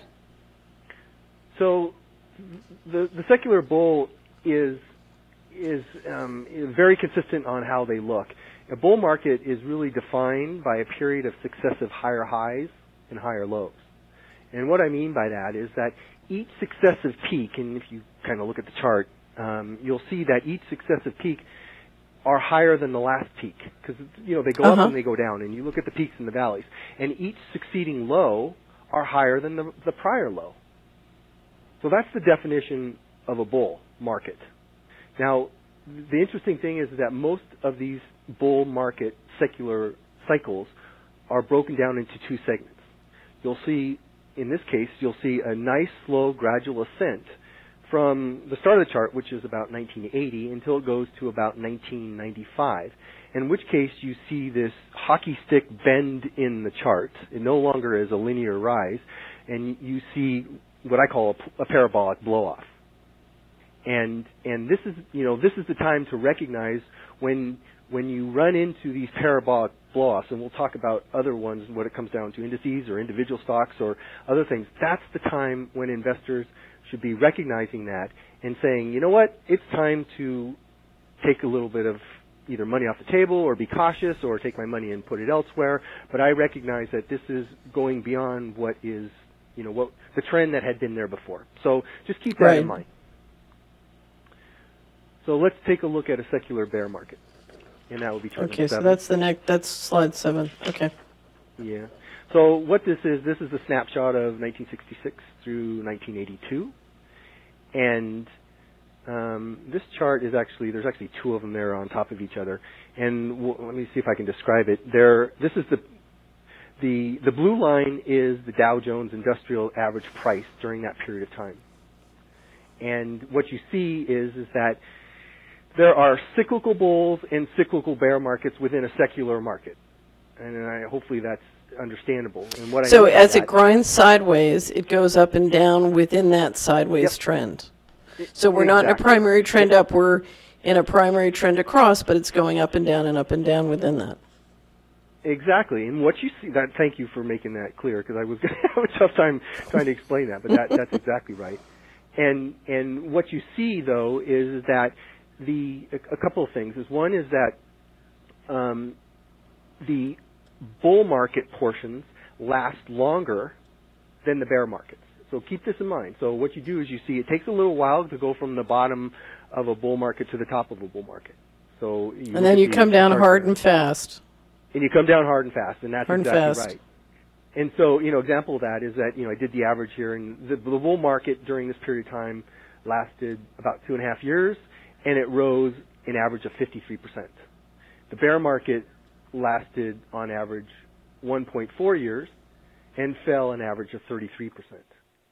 So the the secular bull is is um, very consistent on how they look. A bull market is really defined by a period of successive higher highs and higher lows. And what I mean by that is that each successive peak, and if you kind of look at the chart, um, you'll see that each successive peak are higher than the last peak, because, you know, they go uh-huh. up and they go down, and you look at the peaks and the valleys. And each succeeding low are higher than the, the prior low. So that's the definition of a bull market. Now, the interesting thing is that most of these bull market secular cycles are broken down into two segments. You'll see, in this case, you'll see a nice, slow, gradual ascent from the start of the chart, which is about nineteen eighty, until it goes to about nineteen ninety-five, in which case you see this hockey stick bend in the chart. It no longer is a linear rise, and you see what I call a, a parabolic blow-off. And and this is, you know, this is the time to recognize when when you run into these parabolic blow-offs, and we'll talk about other ones when it comes down to indices or individual stocks or other things. That's the time when investors should be recognizing that and saying, you know what, it's time to take a little bit of, either money off the table or be cautious or take my money and put it elsewhere. But I recognize that this is going beyond what is, you know, what the trend that had been there before. So just keep that right. in mind. So let's take a look at a secular bear market, and that will be chart okay. number So seven. that's the next. That's slide seven. Okay. Yeah. So what this is, this is a snapshot of nineteen sixty-six through nineteen eighty-two, and um, this chart is actually, there's actually two of them there on top of each other, and w- let me see if I can describe it. There, this is the the the blue line is the Dow Jones Industrial Average price during that period of time, and what you see is is that there are cyclical bulls and cyclical bear markets within a secular market, and I, hopefully that's understandable. And what so I as that, it grinds sideways, it goes up and down within that sideways yep. trend. So we're not in a primary trend up, we're in a primary trend across, but it's going up and down and up and down within that. Exactly. And what you see, that, thank you for making that clear, because I was going to have a tough time trying to explain that, but that, that's exactly right. And and what you see, though, is that the a, a couple of things. Is one is that um, the bull market portions last longer than the bear markets. So keep this in mind. So what you do is you see it takes a little while to go from the bottom of a bull market to the top of a bull market. So you and then you come down hard and fast. And you come down hard and fast, and that's hard exactly and fast. right. And so, you know, example of that is that, you know, I did the average here, and the, the bull market during this period of time lasted about two and a half years, and it rose an average of fifty-three percent. The bear market lasted on average one point four years and fell an average of thirty-three percent.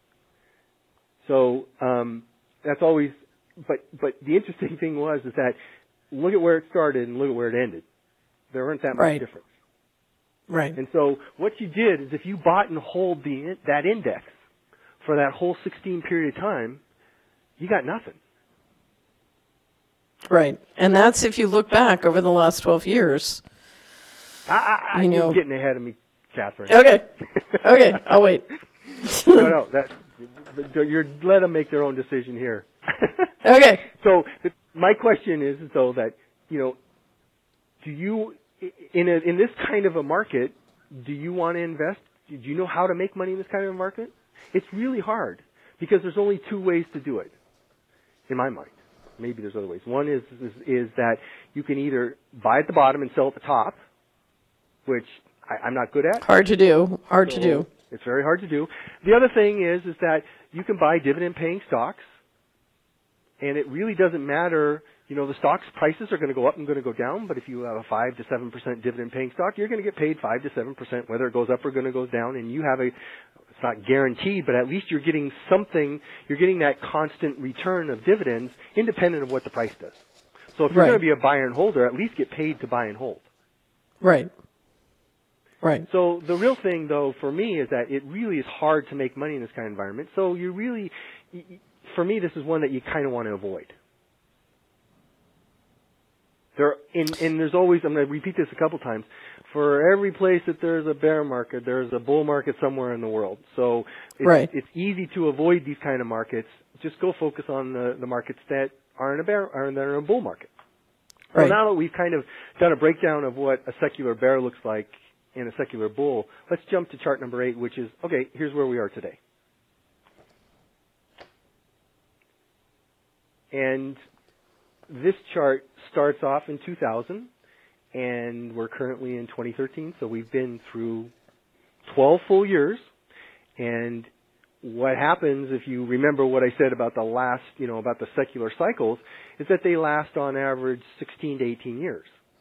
So um, that's always, but but the interesting thing was is that look at where it started and look at where it ended. There weren't that much right. difference. Right. And so what you did is if you bought and hold the that index for that whole sixteen period of time, you got nothing. Right. And that's if you look back over the last twelve years. I, I, you know. You're getting ahead of me, Catherine. Okay. Okay. I'll wait. no, no. That, you're let them make their own decision here. Okay. So the, my question is, though, that, you know, do you, in a, in this kind of a market, do you want to invest? Do you know how to make money in this kind of a market? It's really hard because there's only two ways to do it, in my mind. Maybe there's other ways. One is, is, is that you can either buy at the bottom and sell at the top, which I, I'm not good at. Hard to do. Hard so to do. It's very hard to do. The other thing is, is that you can buy dividend-paying stocks, and it really doesn't matter. You know, the stock's prices are going to go up and going to go down, but if you have a five to seven percent dividend-paying stock, you're going to get paid five to seven percent, whether it goes up or going to go down, and you have a, it's not guaranteed, but at least you're getting something, you're getting that constant return of dividends independent of what the price does. So if you're right. going to be a buyer and holder, at least get paid to buy and hold. Right. Right. So the real thing, though, for me is that it really is hard to make money in this kind of environment. So you really, for me, this is one that you kind of want to avoid. There, and, and there's always, I'm going to repeat this a couple times, for every place that there's a bear market, there's a bull market somewhere in the world. So it's, right. it's easy to avoid these kind of markets. Just go focus on the, the markets that are in a bear, are in a bull market. So right. now that we've kind of done a breakdown of what a secular bear looks like in a secular bull, let's jump to chart number eight, which is, okay, here's where we are today. And this chart starts off in two thousand, and we're currently in twenty thirteen, so we've been through twelve full years. And what happens, if you remember what I said about the last, you know, about the secular cycles, is that they last on average sixteen to eighteen years.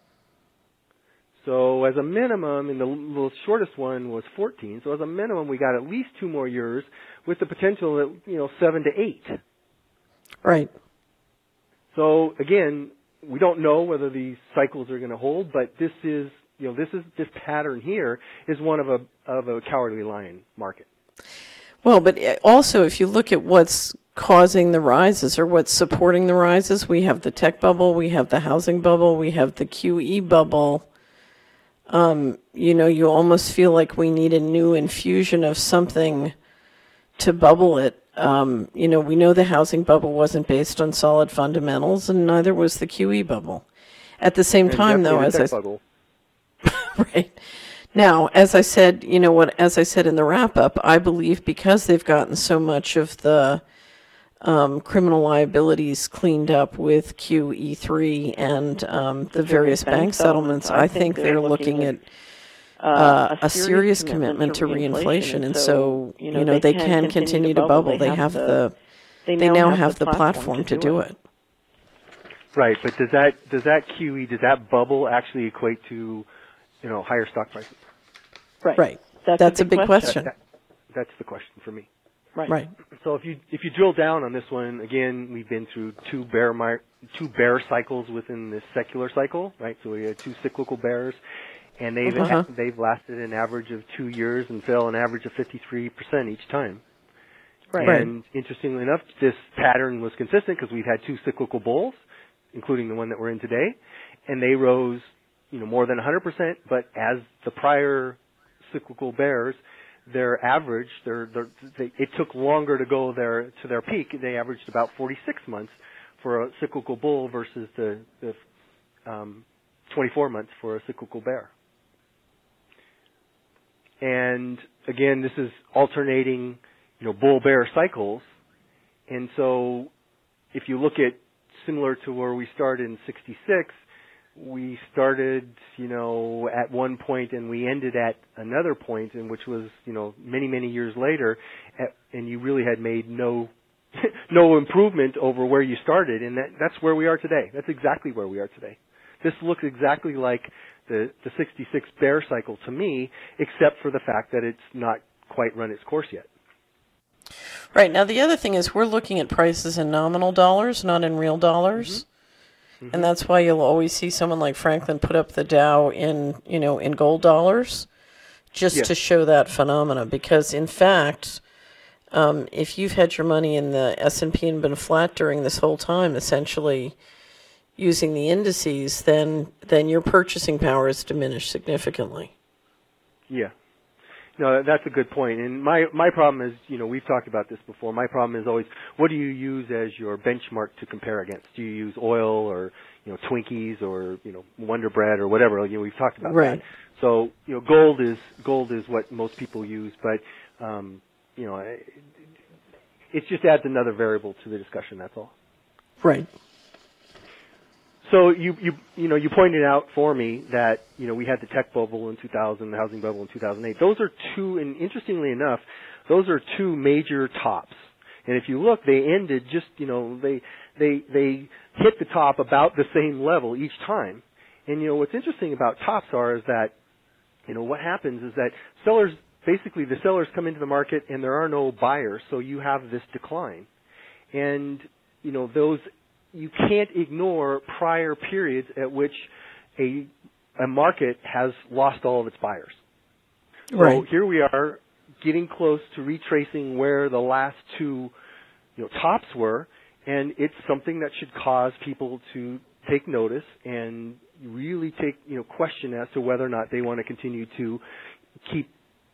So as a minimum, and the, the shortest one was fourteen, so as a minimum we got at least two more years with the potential at, you know, seven to eight. Right. So again, we don't know whether these cycles are going to hold, but this is, you know, this is this pattern here is one of a of a cowardly lion market. Well, but also if you look at what's causing the rises or what's supporting the rises, we have the tech bubble, we have the housing bubble, we have the Q E bubble. Um, you know, you almost feel like we need a new infusion of something to bubble it. Um, you know, we know the housing bubble wasn't based on solid fundamentals, and neither was the Q E bubble. At the same and time, though, definitely as the I tech bubble. right. Now, as I said, you know what, as I said in the wrap up, I believe because they've gotten so much of the um, criminal liabilities cleaned up with Q E three and um, the various bank settlements, I think they're looking at uh, a serious commitment to reinflation. And so, you know, they can continue to bubble. They have the, they now have the platform to do it. Right, but does that does that Q E, does that bubble actually equate to, you know, higher stock prices? Right. Right. That's, That's a a big big question. That, that, that's the question for me. Right. Right. So if you if you drill down on this one, again, we've been through two bear mar- two bear cycles within this secular cycle, right? So we had two cyclical bears, and they've Uh-huh. they've lasted an average of two years and fell an average of fifty-three percent each time. Right. And interestingly enough, this pattern was consistent because we've had two cyclical bulls, including the one that we're in today, and they rose, you know, more than one hundred percent. But as the prior cyclical bears, their average, their, their they, it took longer to go there to their peak. They averaged about forty-six months for a cyclical bull versus the, the um, twenty-four months for a cyclical bear. And again, this is alternating, you know, bull-bear cycles. And so if you look at similar to where we started in sixty-six, we started, you know, at one point and we ended at another point, in which was, you know, many, many years later, at, and you really had made no no improvement over where you started, and that, that's where we are today. That's exactly where we are today. This looks exactly like the, the sixty-six bear cycle to me, except for the fact that it's not quite run its course yet. Right. Now, the other thing is we're looking at prices in nominal dollars, not in real dollars. Mm-hmm. Mm-hmm. And that's why you'll always see someone like Franklin put up the Dow in, you know, in gold dollars, just Yes. to show that phenomena. Because, in fact, um, if you've had your money in the S and P and been flat during this whole time, essentially using the indices, then then your purchasing power is diminished significantly. Yeah. No, that's a good point. And my, my problem is, you know, we've talked about this before. My problem is always, what do you use as your benchmark to compare against? Do you use oil or, you know, Twinkies or, you know, Wonder Bread or whatever? You know, we've talked about right. that. So, you know, gold is, gold is what most people use, but, um, you know, it, it just adds another variable to the discussion, that's all. Right. So you, you you know you pointed out for me that you know we had the tech bubble in two thousand, the housing bubble in two thousand eight. Those are two, and interestingly enough, those are two major tops. And if you look, they ended just you know they they they hit the top about the same level each time. And you know what's interesting about tops are is that you know what happens is that sellers basically the sellers come into the market and there are no buyers, so you have this decline. And you know those. You can't ignore prior periods at which a a market has lost all of its buyers. Right. So here we are getting close to retracing where the last two you know, tops were, and it's something that should cause people to take notice and really take you know question as to whether or not they want to continue to keep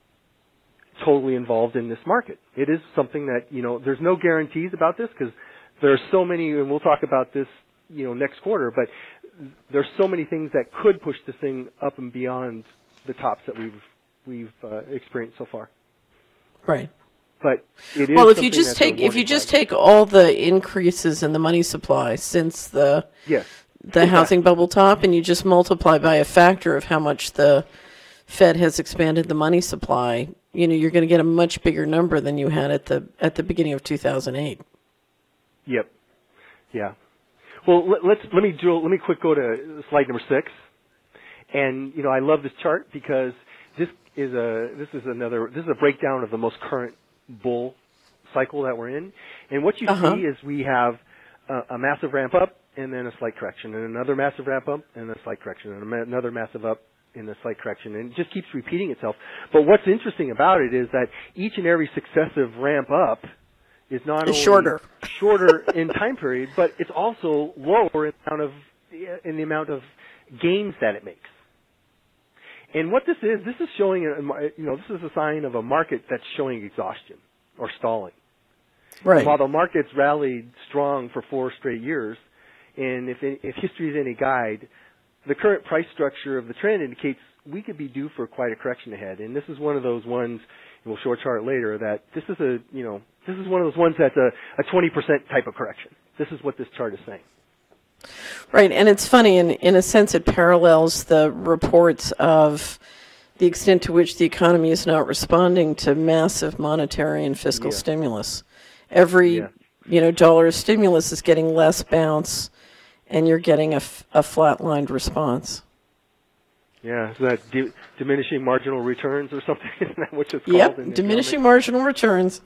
totally involved in this market. It is something that you know there's no guarantees about this because there are so many, and we'll talk about this, you know, next quarter. But there's so many things that could push this thing up and beyond the tops that we've we've uh, experienced so far. Right. But it is well, if you just that's take a if you just flag. take all the increases in the money supply since the yes. the housing bubble top, and you just multiply by a factor of how much the Fed has expanded the money supply, you know, you're going to get a much bigger number than you had at the at the beginning of two thousand eight. Yep. Yeah. Well, let, let's let me drill. Let me quick go to slide number six. And you know, I love this chart because this is a this is another this is a breakdown of the most current bull cycle that we're in. And what you uh-huh. see is we have a, a massive ramp up and then a slight correction, and another massive ramp up and a slight correction, and another massive up and a slight correction, and it just keeps repeating itself. But what's interesting about it is that each and every successive ramp up is not it's only shorter, shorter in time period, but it's also lower in the amount of in the amount of gains that it makes. And what this is, this is showing, a, you know, this is a sign of a market that's showing exhaustion or stalling. right? And while the market's rallied strong for four straight years, and if if history is any guide, the current price structure of the trend indicates we could be due for quite a correction ahead. And this is one of those ones, and we'll show a chart later, that this is a, you know, this is one of those ones that's a, a twenty percent type of correction. This is what this chart is saying. Right, and it's funny, in, in a sense it parallels the reports of the extent to which the economy is not responding to massive monetary and fiscal yeah. stimulus. Every, yeah. you know, dollar of stimulus is getting less bounce, and you're getting a, f- a flatlined response. Yeah, is that di- diminishing marginal returns or something? Isn't that what it's called? Yep, in diminishing economics? marginal returns.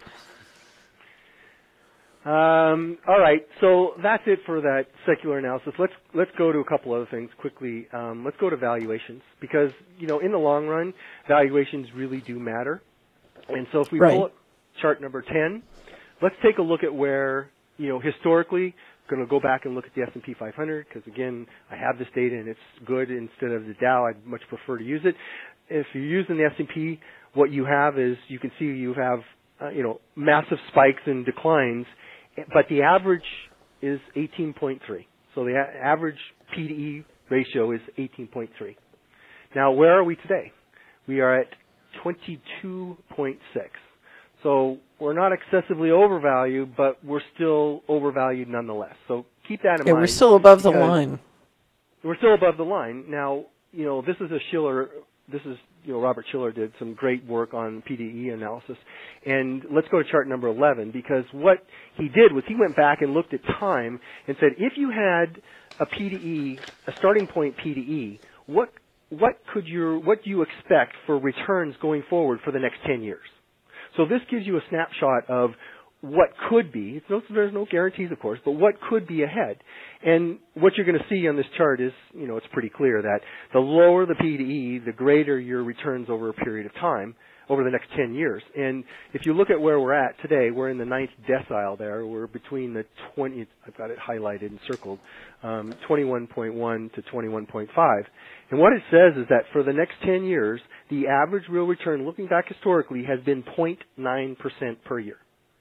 Um, all right, so that's it for that secular analysis. Let's let's go to a couple other things quickly. Um, let's go to valuations, because you know in the long run, valuations really do matter. And so if we right. pull up chart number ten, let's take a look at where you know historically. Going to go back and look at the S and P five hundred, because again, I have this data and it's good instead of the Dow. I'd much prefer to use it. If you're using the S and P, what you have is you can see you have uh, you know massive spikes and declines. But the average is eighteen point three. So the a- average P to E ratio is eighteen point three. Now, where are we today? We are at twenty-two point six. So we're not excessively overvalued, but we're still overvalued nonetheless. So keep that in yeah, mind. We're still above the line. We're still above the line. Now, you know, this is a Shiller, this is, you know, Robert Shiller did some great work on P to E analysis. And let's go to chart number eleven, because what he did was he went back and looked at time and said, if you had a P to E, a starting point P to E, what what could your what do you expect for returns going forward for the next ten years? So this gives you a snapshot of what could be. It's no, there's no guarantees, of course, but what could be ahead. And what you're going to see on this chart is, you know, it's pretty clear that the lower the P to E, the greater your returns over a period of time, over the next ten years. And if you look at where we're at today, we're in the ninth decile there. We're between the twenty, I've got it highlighted and circled, um, twenty-one point one to twenty-one point five. And what it says is that for the next ten years, the average real return, looking back historically, has been zero point nine percent per year.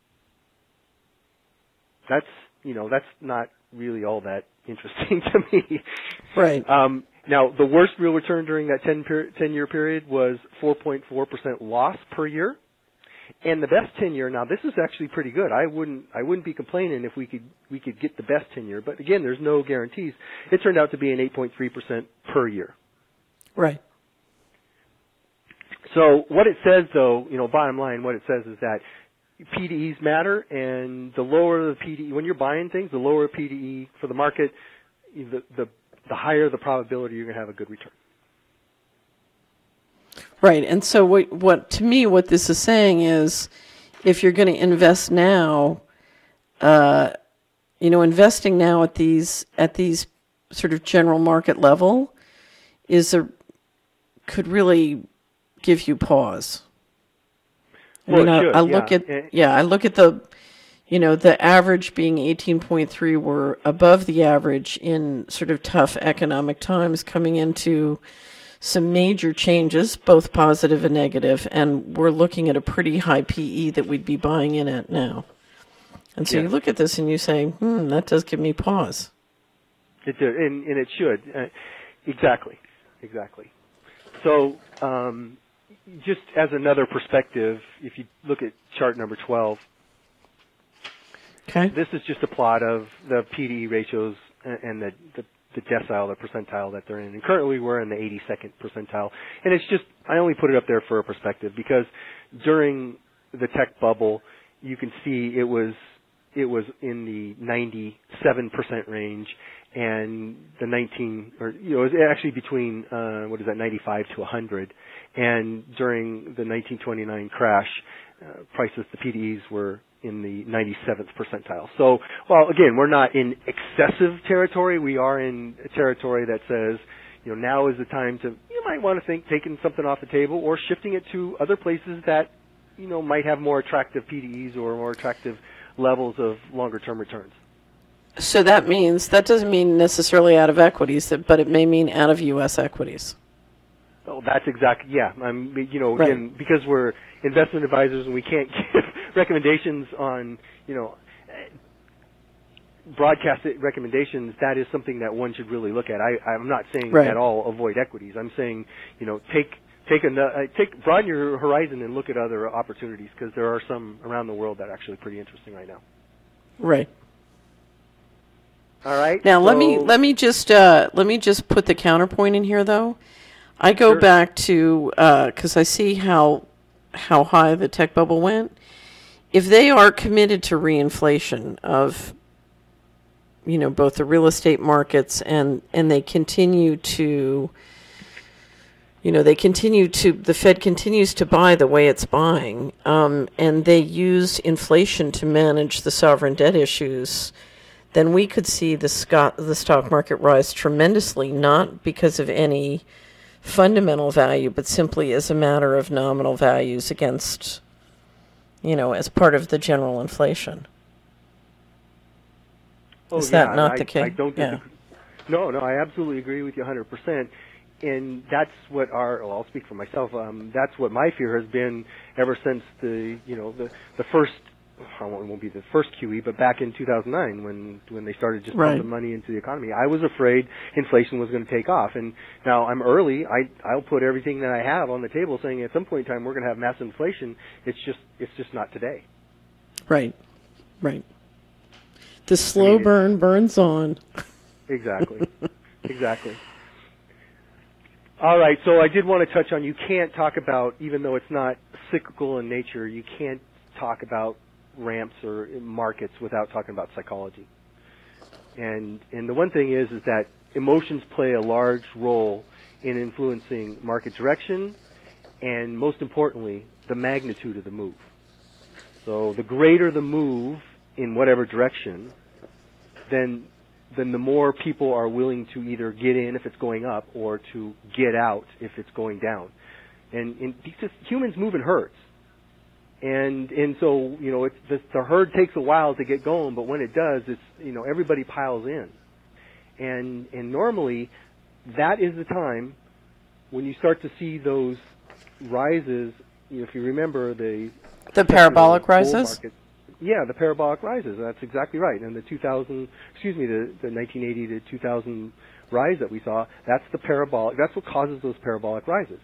That's, you know, that's not really all that interesting to me. Right. Um, now, the worst real return during that ten-year period was four point four percent loss per year. And the best ten-year, now this is actually pretty good. I wouldn't, I wouldn't be complaining if we could, we could get the best ten-year. But again, there's no guarantees. It turned out to be an eight point three percent per year. Right. So what it says, though, you know, bottom line, what it says is that P to Es matter, and the lower the P to E, when you're buying things, the lower P to E for the market, the the, the higher the probability you're going to have a good return. Right, and so what, what to me, what this is saying is, if you're going to invest now, uh, you know, investing now at these at these sort of general market level is a could really give you pause. I well, mean, I, should, I look yeah. at yeah, I look at the, you know, the average being eighteen point three. We're above the average in sort of tough economic times, coming into some major changes, both positive and negative, and we're looking at a pretty high P E that we'd be buying in at now. And so yeah. you look at this and you say, hmm, that does give me pause. It does, and, and it should. Uh, exactly, exactly. So, um, just as another perspective, if you look at chart number twelve, okay, this is just a plot of the P to E ratios and the, the, the decile, the percentile that they're in. And currently we're in the eighty-second percentile. And it's just, I only put it up there for a perspective because during the tech bubble, you can see it was it was in the ninety-seven percent range, and the nineteen, or you know, it was actually between uh, what is that, ninety-five to one hundred. And during the nineteen twenty-nine crash, uh, prices, the P to Es were in the ninety-seventh percentile. So, while again, we're not in excessive territory, we are in a territory that says, you know, now is the time to, you might want to think taking something off the table or shifting it to other places that, you know, might have more attractive P to Es or more attractive levels of longer-term returns. So that means, that doesn't mean necessarily out of equities, but it may mean out of U S equities. Oh, that's exactly, yeah. I'm, you know, right. again, because we're investment advisors and we can't give recommendations on, you know, broadcast recommendations, that is something that one should really look at. I, I'm not saying right. at all avoid equities. I'm saying, you know, take take a uh, take broaden your horizon and look at other opportunities, because there are some around the world that are actually pretty interesting right now. Right. All right. Now so let me let me just uh, let me just put the counterpoint in here, though. I go Sure. back to because uh, I see how how high the tech bubble went. If they are committed to reinflation of, you know, both the real estate markets and and they continue to, you know, they continue to the Fed continues to buy the way it's buying, um, and they use inflation to manage the sovereign debt issues, then we could see the stock the stock market rise tremendously, not because of any fundamental value, but simply as a matter of nominal values against, you know, as part of the general inflation. Oh, Is yeah, that not I, the case? I don't yeah. disagree. No, no, I absolutely agree with you one hundred percent. And that's what our, well, I'll speak for myself, um, that's what my fear has been ever since the, you know, the, the first, I won't, it won't be the first Q E, but back in two thousand nine when, when they started just right. pumping money into the economy, I was afraid inflation was going to take off. And now I'm early. I, I'll put everything that I have on the table saying at some point in time we're going to have massive inflation. It's just, it's just not today. Right, right. The slow I mean, burn burns on. Exactly, exactly. All right, so I did want to touch on, you can't talk about, even though it's not cyclical in nature, you can't talk about ramps or markets without talking about psychology. And and the one thing is is that emotions play a large role in influencing market direction and, most importantly, the magnitude of the move. So the greater the move in whatever direction, then then the more people are willing to either get in if it's going up or to get out if it's going down. And, and because humans move in herds. And and so, you know, it's the, the herd takes a while to get going, but when it does, it's, you know, everybody piles in. And and normally that is the time when you start to see those rises. You know, if you remember the The parabolic bull rises? market, yeah, the parabolic rises. That's exactly right. And the two thousand, excuse me, the, the nineteen eighty to two thousand rise that we saw, that's the parabolic. That's what causes those parabolic rises.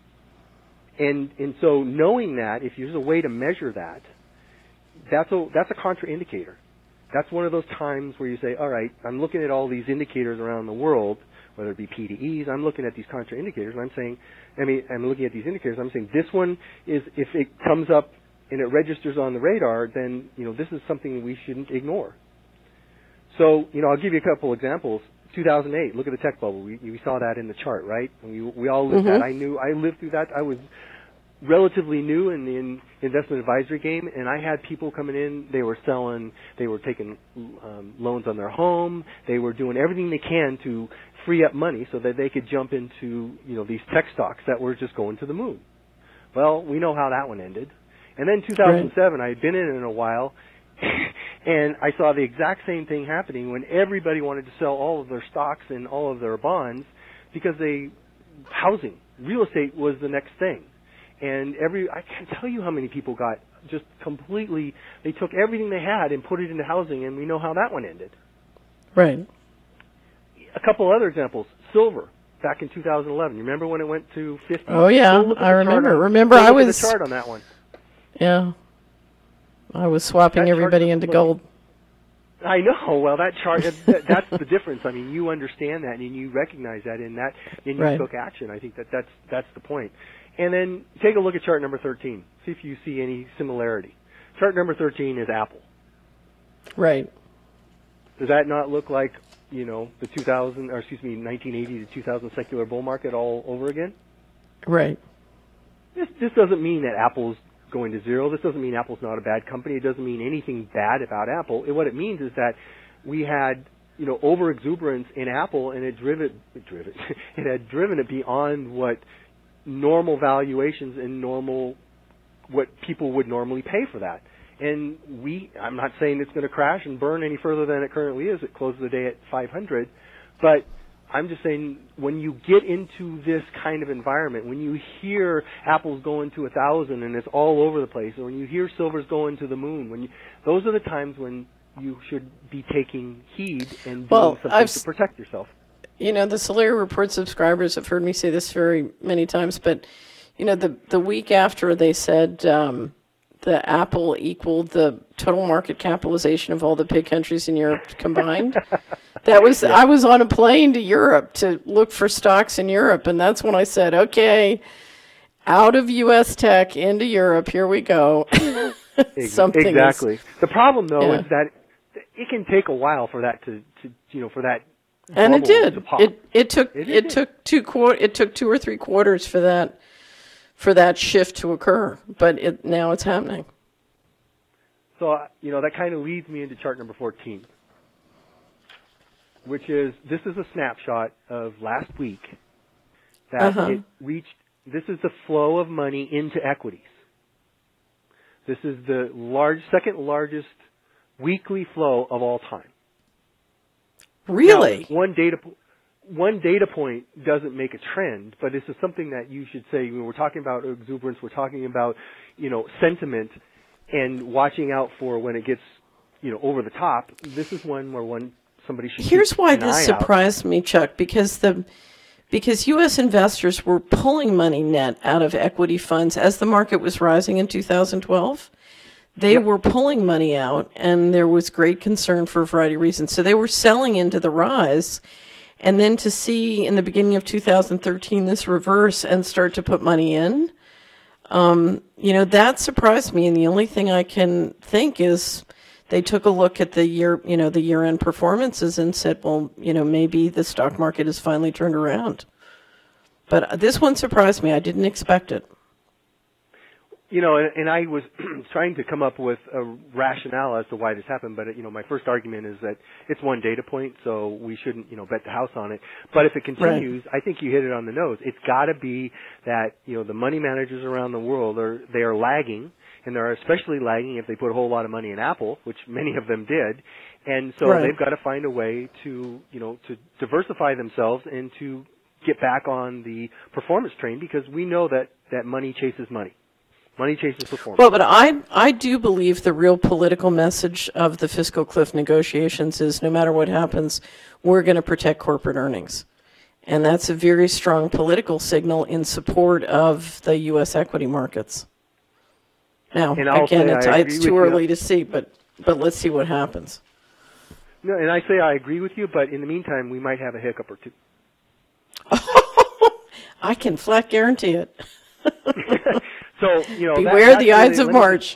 And and so knowing that, if there's a way to measure that, that's a that's a contraindicator. That's one of those times where you say, all right, I'm looking at all these indicators around the world, whether it be P D Es, I'm looking at these contraindicators, and I'm saying, I mean, I'm looking at these indicators, I'm saying this one is, if it comes up and it registers on the radar, then, you know, this is something we shouldn't ignore. So, you know, I'll give you a couple examples. two thousand eight, look at the tech bubble. We, we saw that in the chart, right? We, we all lived mm-hmm. that. I knew, I lived through that. I was relatively new in the in investment advisory game, and I had people coming in. They were selling, they were taking um, loans on their home. They were doing everything they can to free up money so that they could jump into, you know, these tech stocks that were just going to the moon. Well, we know how that one ended. And then two thousand seven, right. I had been in it in a while, and I saw the exact same thing happening when everybody wanted to sell all of their stocks and all of their bonds because they, housing, real estate was the next thing. And every, I can't tell you how many people got just completely, they took everything they had and put it into housing, and we know how that one ended. Right. A couple other examples. Silver, back in two thousand eleven. You remember when it went to fifty? Oh, yeah, I remember. On, remember, I was... the chart on that one. Yeah. I was swapping that everybody into look, gold. I know. Well, that chart, that, that's the difference. I mean, you understand that, and you recognize that, and that, and you right. took action. I think that that's, that's the point. And then take a look at chart number thirteen. See if you see any similarity. Chart number thirteen is Apple. Right. Does that not look like, you know, the two thousand, or excuse me, nineteen eighty to two thousand secular bull market all over again? Right. This, this doesn't mean that Apple's going to zero. This doesn't mean Apple's not a bad company. It doesn't mean anything bad about Apple. It, what it means is that we had, you know, over exuberance in Apple, and it driven it driven it had driven it beyond what normal valuations and normal what people would normally pay for that. And we, I'm not saying it's going to crash and burn any further than it currently is. It closes the day at five hundred, but I'm just saying when you get into this kind of environment, when you hear Apple's going to a thousand and it's all over the place, or when you hear silver's going to the moon, when you, those are the times when you should be taking heed and doing Well, something I've, to protect yourself. You know, the Solari Report subscribers have heard me say this very many times, but, you know, the, the week after they said um, the Apple equaled the total market capitalization of all the big countries in Europe combined. That was, yeah. I was on a plane to Europe to look for stocks in Europe, and that's when I said, okay, out of U S tech into Europe, here we go. Something exactly. Is, the problem, though, yeah. is that it can take a while for that to, to you know, for that. And it did. To pop. It it took it, it, it took two quar- It took two or three quarters for that for that shift to occur, but it now it's happening. So you know that kind of leads me into chart number fourteen, which is this is a snapshot of last week that uh-huh. it reached. This is the flow of money into equities. This is the large, second largest weekly flow of all time. Really? Now, one data, one data point doesn't make a trend, but this is something that you should say. When we're talking about exuberance, we're talking about, you know, sentiment and watching out for when it gets, you know, over the top. This is one where one somebody should. Here's keep why an this eye surprised out. me, Chuck, because the because U S investors were pulling money net out of equity funds as the market was rising in two thousand twelve. They Yep. were pulling money out, and there was great concern for a variety of reasons. So they were selling into the rise, and then to see in the beginning of two thousand thirteen this reverse and start to put money in, um, you know, that surprised me. And the only thing I can think is they took a look at the year, you know, the year-end performances and said, well, you know, maybe the stock market has finally turned around. But this one surprised me. I didn't expect it. You know, and, and I was trying to come up with a rationale as to why this happened, but, you know, my first argument is that it's one data point, so we shouldn't, you know, bet the house on it. But if it continues, right. I think you hit it on the nose. It's got to be that, you know, the money managers around the world, are they are lagging, and they're especially lagging if they put a whole lot of money in Apple, which many of them did. And so right. they've got to find a way to, you know, to diversify themselves and to get back on the performance train, because we know that, that money chases money. Money chases performance. Well, but I I do believe the real political message of the fiscal cliff negotiations is no matter what happens, we're going to protect corporate earnings. And that's a very strong political signal in support of the U S equity markets. Now, again, it's, it's too early to see, but, but let's see what happens. No, and I say I agree with you, but in the meantime, we might have a hiccup or two. I can flat guarantee it. So, you know, beware that, the Ides of March.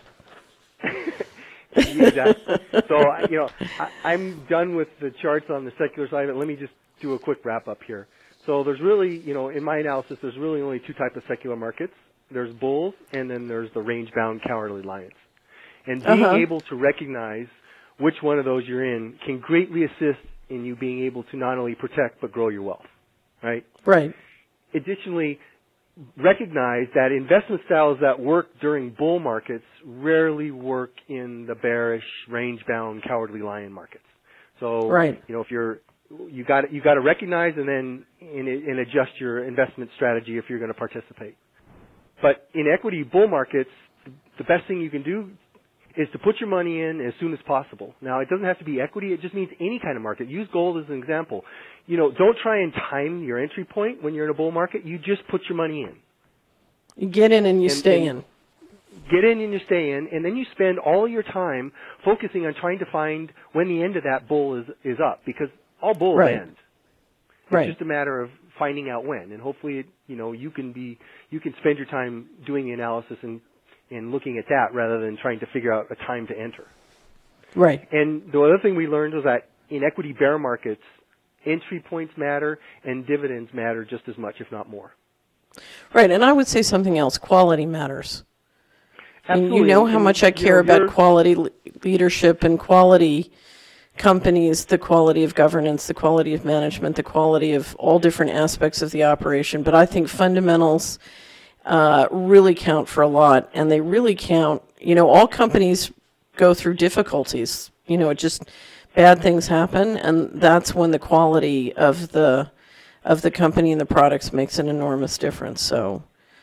Exactly. So, you know, I, I'm done with the charts on the secular side, but let me just do a quick wrap up here. So there's really, you know, in my analysis, there's really only two types of secular markets. There's bulls, and then there's the range-bound cowardly lions. And being uh-huh. able to recognize which one of those you're in can greatly assist in you being able to not only protect but grow your wealth, right? Right. Additionally, recognize that investment styles that work during bull markets rarely work in the bearish, range-bound, cowardly lion markets. So, right. you know, if you're you got you got to recognize and then and, and adjust your investment strategy if you're going to participate. But in equity bull markets, the best thing you can do is to put your money in as soon as possible. Now, it doesn't have to be equity. It just means any kind of market. Use gold as an example. You know, don't try and time your entry point when you're in a bull market. You just put your money in. You get in and you and, stay and in. Get in and you stay in, and then you spend all your time focusing on trying to find when the end of that bull is, is up, because all bulls right. end. It's right. just a matter of finding out when, and hopefully, it, you know, you can be, you can spend your time doing the analysis and, and looking at that rather than trying to figure out a time to enter. Right. And the other thing we learned was that in equity bear markets, entry points matter and dividends matter just as much, if not more. Right, and I would say something else. Quality matters. Absolutely. And you know how much I care you know, about quality le- leadership and quality companies, the quality of governance, the quality of management, the quality of all different aspects of the operation. But I think fundamentals uh, really count for a lot, and they really count. You know, all companies go through difficulties. You know, it just bad things happen, and that's when the quality of the of the company and the products makes an enormous difference. So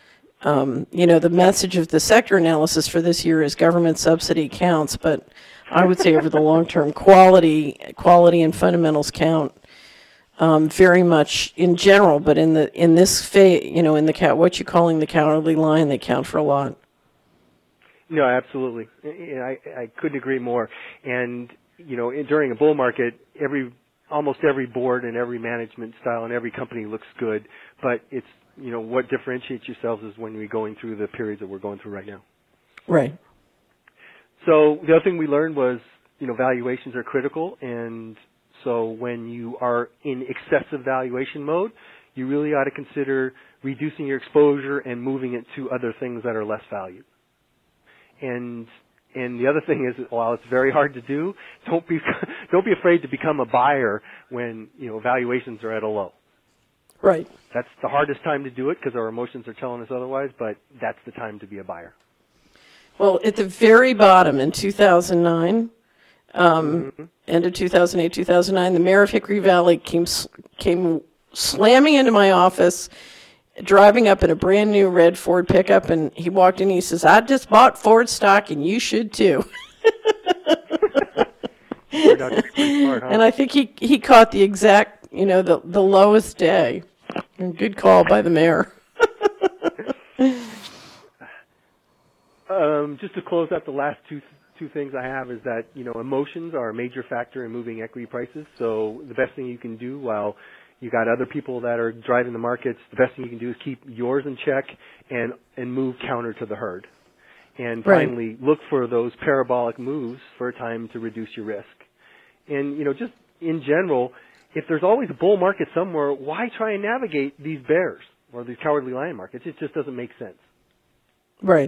Um, you know, the message of the sector analysis for this year is government subsidy counts, but I would say over the long term, quality, quality and fundamentals count um, very much in general. But in the in this phase, you know, in the what you're calling the cowardly lion, they count for a lot. No, absolutely. I, I couldn't agree more. And you know, during a bull market, every almost every board and every management style and every company looks good, but it's you know what differentiates yourselves is when we're going through the periods that we're going through right now. Right. So the other thing we learned was, you know, valuations are critical, and so when you are in excessive valuation mode, you really ought to consider reducing your exposure and moving it to other things that are less valued. And and the other thing is, while it's very hard to do, don't be don't be afraid to become a buyer when you know valuations are at a low. Right. That's the hardest time to do it because our emotions are telling us otherwise, but that's the time to be a buyer. Well, at the very bottom in two thousand nine, um, mm-hmm. end of two thousand eight, two thousand nine, the mayor of Hickory Valley came came slamming into my office, driving up in a brand new red Ford pickup, and he walked in and he says, "I just bought Ford stock and you should too." Smart, huh? And I think he, he caught the exact, you know, the, the lowest day. And good call by the mayor. um, just to close out the last two two things I have is that, you know, emotions are a major factor in moving equity prices. So the best thing you can do while you got other people that are driving the markets, the best thing you can do is keep yours in check and, and move counter to the herd. And right. finally, look for those parabolic moves for a time to reduce your risk. And, you know, just in general, if there's always a bull market somewhere, why try and navigate these bears or these cowardly lion markets? It just doesn't make sense. Right.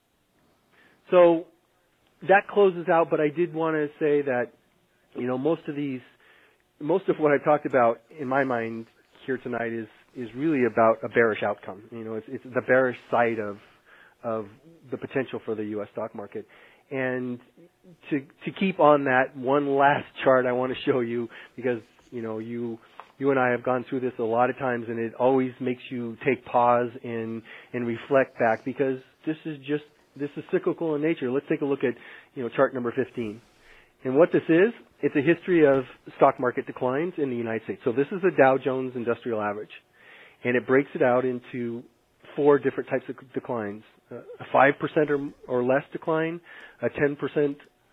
So that closes out, but I did want to say that, you know, most of these, most of what I've talked about in my mind here tonight is, is really about a bearish outcome. You know, it's, it's the bearish side of, of the potential for the U S stock market. And to, to keep on that one last chart I want to show you, because, you know, you, you and I have gone through this a lot of times, and it always makes you take pause and, and reflect back, because this is just, this is cyclical in nature. Let's take a look at, you know, chart number fifteen. And what this is, it's a history of stock market declines in the United States. So this is the Dow Jones Industrial Average, and it breaks it out into four different types of declines: uh, a five percent or, or less decline, a ten percent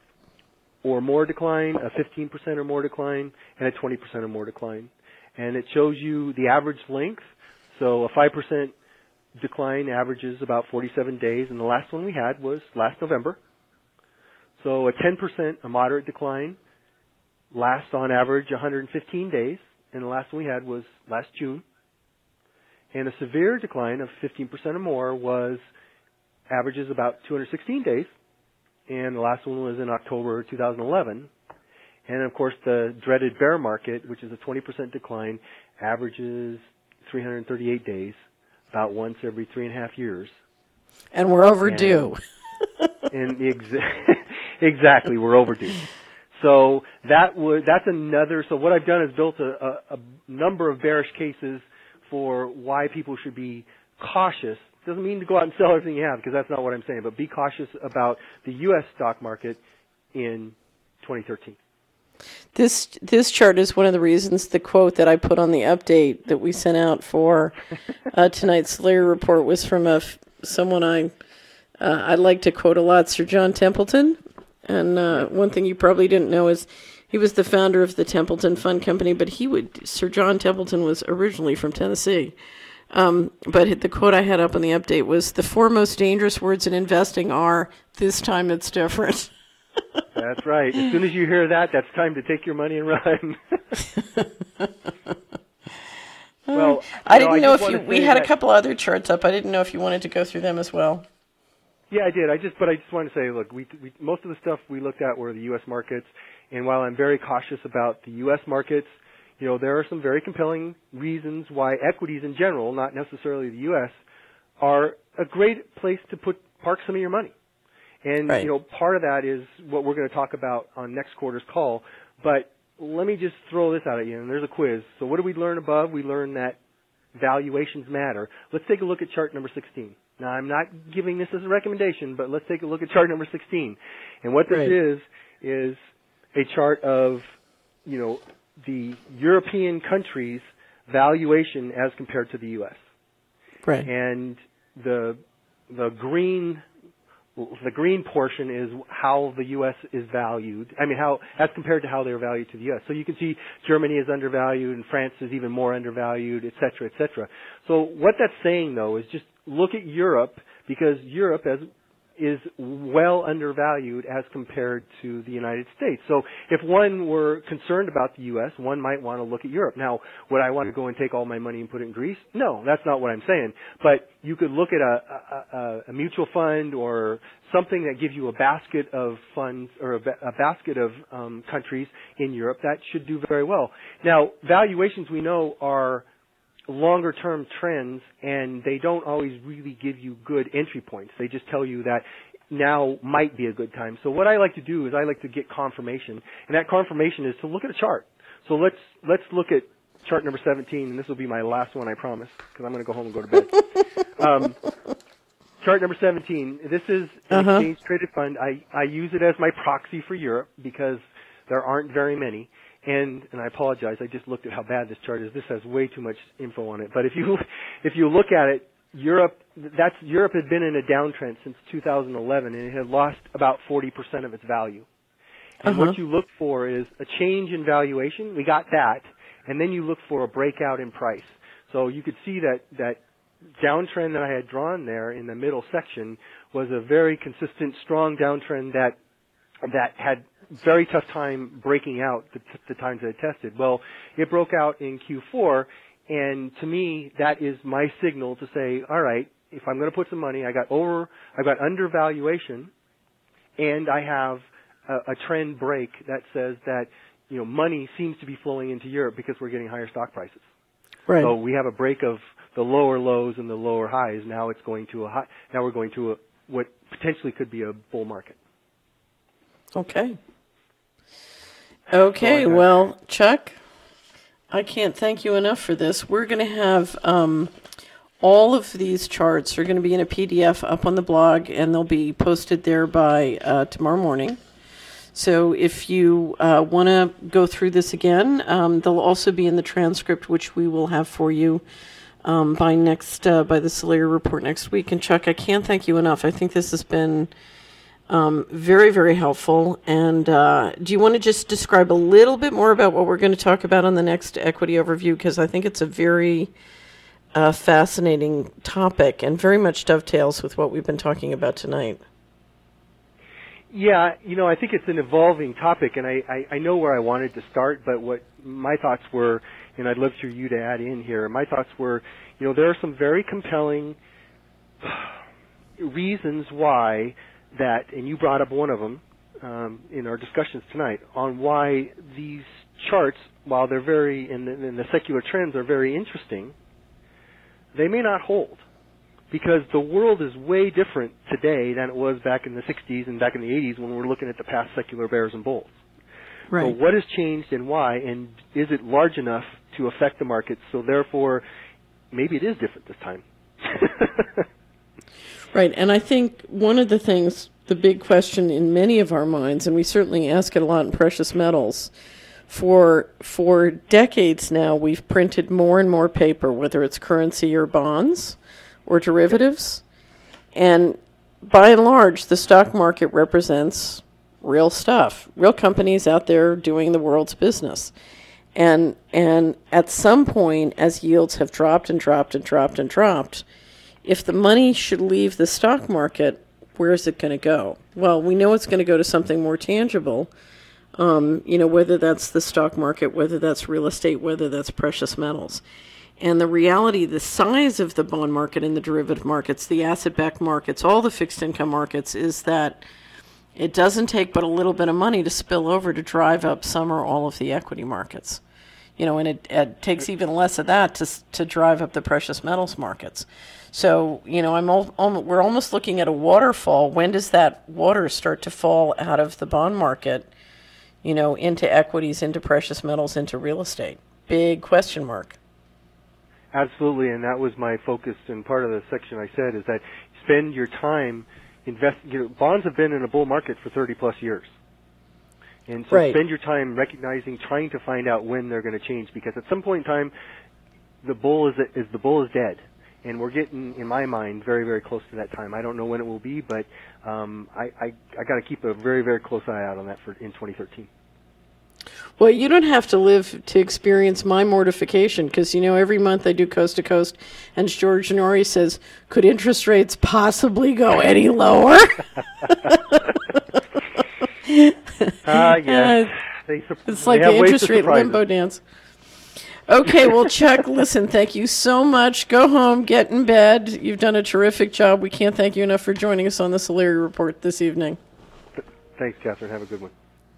or more decline, a fifteen percent or more decline, and a twenty percent or more decline. And it shows you the average length. So a five percent decline averages about forty-seven days, and the last one we had was last November. So a ten percent, a moderate decline, lasts on average one hundred fifteen days, and the last one we had was last June. And a severe decline of fifteen percent or more was averages about two hundred sixteen days, and the last one was in October two thousand eleven. And of course, the dreaded bear market, which is a twenty percent decline, averages three hundred thirty-eight days, about once every three and a half years. And we're overdue. And, and the exa- exactly, we're overdue. So that would that's another. So what I've done is built a, a, a number of bearish cases for why people should be cautious. Doesn't mean to go out and sell everything you have, because that's not what I'm saying, but be cautious about the U S stock market in twenty thirteen. This this chart is one of the reasons the quote that I put on the update that we sent out for uh, tonight's Layer report was from a someone I uh, I like to quote a lot, Sir John Templeton. And uh, one thing you probably didn't know is he was the founder of the Templeton Fund Company, but he would Sir John Templeton was originally from Tennessee. Um, but the quote I had up on the update was, "The four most dangerous words in investing are, this time it's different." That's right. As soon as you hear that, that's time to take your money and run. Well, I didn't know, know if you, we had that, a couple other charts up. I didn't know if you wanted to go through them as well. Yeah, I did. I just, but I just wanted to say, look, we, we most of the stuff we looked at were the U S markets, and while I'm very cautious about the U S markets, you know, there are some very compelling reasons why equities in general, not necessarily the U S, are a great place to put park some of your money. And, right. you know, part of that is what we're going to talk about on next quarter's call. But let me just throw this out at you, and there's a quiz. So what did we learn above? We learned that valuations matter, let's take a look at chart number sixteen. Now, I'm not giving this as a recommendation, but let's take a look at chart number sixteen. And what this right. is, is a chart of, you know, the European countries' valuation as compared to the U S. Right. And the the green the green portion is how the U S is valued. I mean, how as compared to how they're valued to the U S. So you can see Germany is undervalued and France is even more undervalued, et cetera, et cetera. So what that's saying, though, is just look at Europe, because Europe as is well undervalued as compared to the United States. So if one were concerned about the U S, one might want to look at Europe. Now, would I want to go and take all my money and put it in Greece? No, that's not what I'm saying. But you could look at a, a, a mutual fund or something that gives you a basket of funds or a, a basket of um, countries in Europe that should do very well. Now, valuations we know are longer term trends, and they don't always really give you good entry points. They just tell you that now might be a good time. So what I like to do is I like to get confirmation, and that confirmation is to look at a chart. So let's let's look at chart number seventeen, and this will be my last one, I promise, because I'm going to go home and go to bed. um, chart number seventeen. This is an uh-huh. exchange traded fund. I I use it as my proxy for Europe because there aren't very many. And, and I apologize, I just looked at how bad this chart is. This has way too much info on it. But if you, if you look at it, Europe, that's, Europe had been in a downtrend since two thousand eleven, and it had lost about forty percent of its value. And uh-huh. what you look for is a change in valuation. We got that. And then you look for a breakout in price. So you could see that, that downtrend that I had drawn there in the middle section was a very consistent, strong downtrend that, that had very tough time breaking out the, t- the times that it tested. Well, it broke out in Q four, and to me, that is my signal to say, all right, if I'm going to put some money, I got over, I got undervaluation, and I have a, a trend break that says that, you know, money seems to be flowing into Europe because we're getting higher stock prices. Right. So we have a break of the lower lows and the lower highs. Now it's going to a high, now we're going to a, what potentially could be a bull market. Okay. Okay, well, Chuck, I can't thank you enough for this. We're going to have um, all of these charts are going to be in a P D F up on the blog, and they'll be posted there by uh, tomorrow morning. So if you uh, want to go through this again, um, they'll also be in the transcript, which we will have for you um, by next uh, by the Solaria report next week. And Chuck, I can't thank you enough. I think this has been Um, very, very helpful. And uh, do you want to just describe a little bit more about what we're going to talk about on the next equity overview? Because I think it's a very uh, fascinating topic and very much dovetails with what we've been talking about tonight. Yeah, you know, I think it's an evolving topic, and I, I, I know where I wanted to start, but what my thoughts were, and I'd love for you to add in here, my thoughts were, you know, there are some very compelling reasons why that, and you brought up one of them um, in our discussions tonight, on why these charts, while they're very, and the, and the secular trends are very interesting, they may not hold. Because the world is way different today than it was back in the sixties and back in the eighties when we were looking at the past secular bears and bulls. Right. So what has changed and why, and is it large enough to affect the markets? So therefore, maybe it is different this time. Right, and I think one of the things, the big question in many of our minds, and we certainly ask it a lot in precious metals, for for decades now we've printed more and more paper, whether it's currency or bonds or derivatives, and by and large the stock market represents real stuff, real companies out there doing the world's business. And and at some point, as yields have dropped and dropped and dropped and dropped, if the money should leave the stock market, where is it going to go? Well, we know it's going to go to something more tangible, um, you know, whether that's the stock market, whether that's real estate, whether that's precious metals. And the reality, the size of the bond market and the derivative markets, the asset-backed markets, all the fixed income markets, is that it doesn't take but a little bit of money to spill over to drive up some or all of the equity markets. You know, and it, it takes even less of that to to drive up the precious metals markets. So, you know, I'm al- al- we're almost looking at a waterfall. When does that water start to fall out of the bond market, you know, into equities, into precious metals, into real estate? Big question mark. Absolutely, and that was my focus, and part of the section I said is that spend your time invest. You know, bonds have been in a bull market for thirty plus years, and so right. spend your time recognizing, trying to find out when they're going to change, because at some point in time, the bull is is the bull is dead, and we're getting, in my mind, very very close to that time. I don't know when it will be, but um, I I, I got to keep a very very close eye out on that for in twenty thirteen. Well, you don't have to live to experience my mortification, because, you know, every month I do Coast to Coast, and George Norrie says, could interest rates possibly go any lower? Ah, uh, yes. Uh, they, it's like the interest rate limbo dance. Okay, well, Chuck, listen, thank you so much. Go home, get in bed. You've done a terrific job. We can't thank you enough for joining us on the Solari Report this evening. Thanks, Catherine. Have a good one.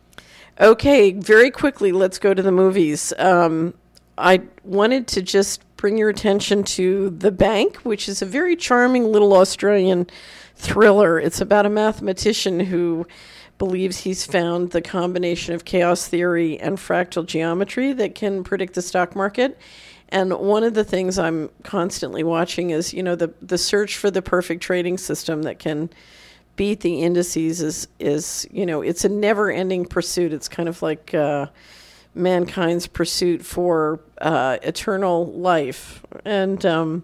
Okay, very quickly, let's go to the movies. Um, I wanted to just bring your attention to The Bank, which is a very charming little Australian thriller. It's about a mathematician who believes he's found the combination of chaos theory and fractal geometry that can predict the stock market. And one of the things I'm constantly watching is, you know, the, the search for the perfect trading system that can beat the indices is, is, you know, it's a never-ending pursuit. It's kind of like uh, mankind's pursuit for uh, eternal life. And, um,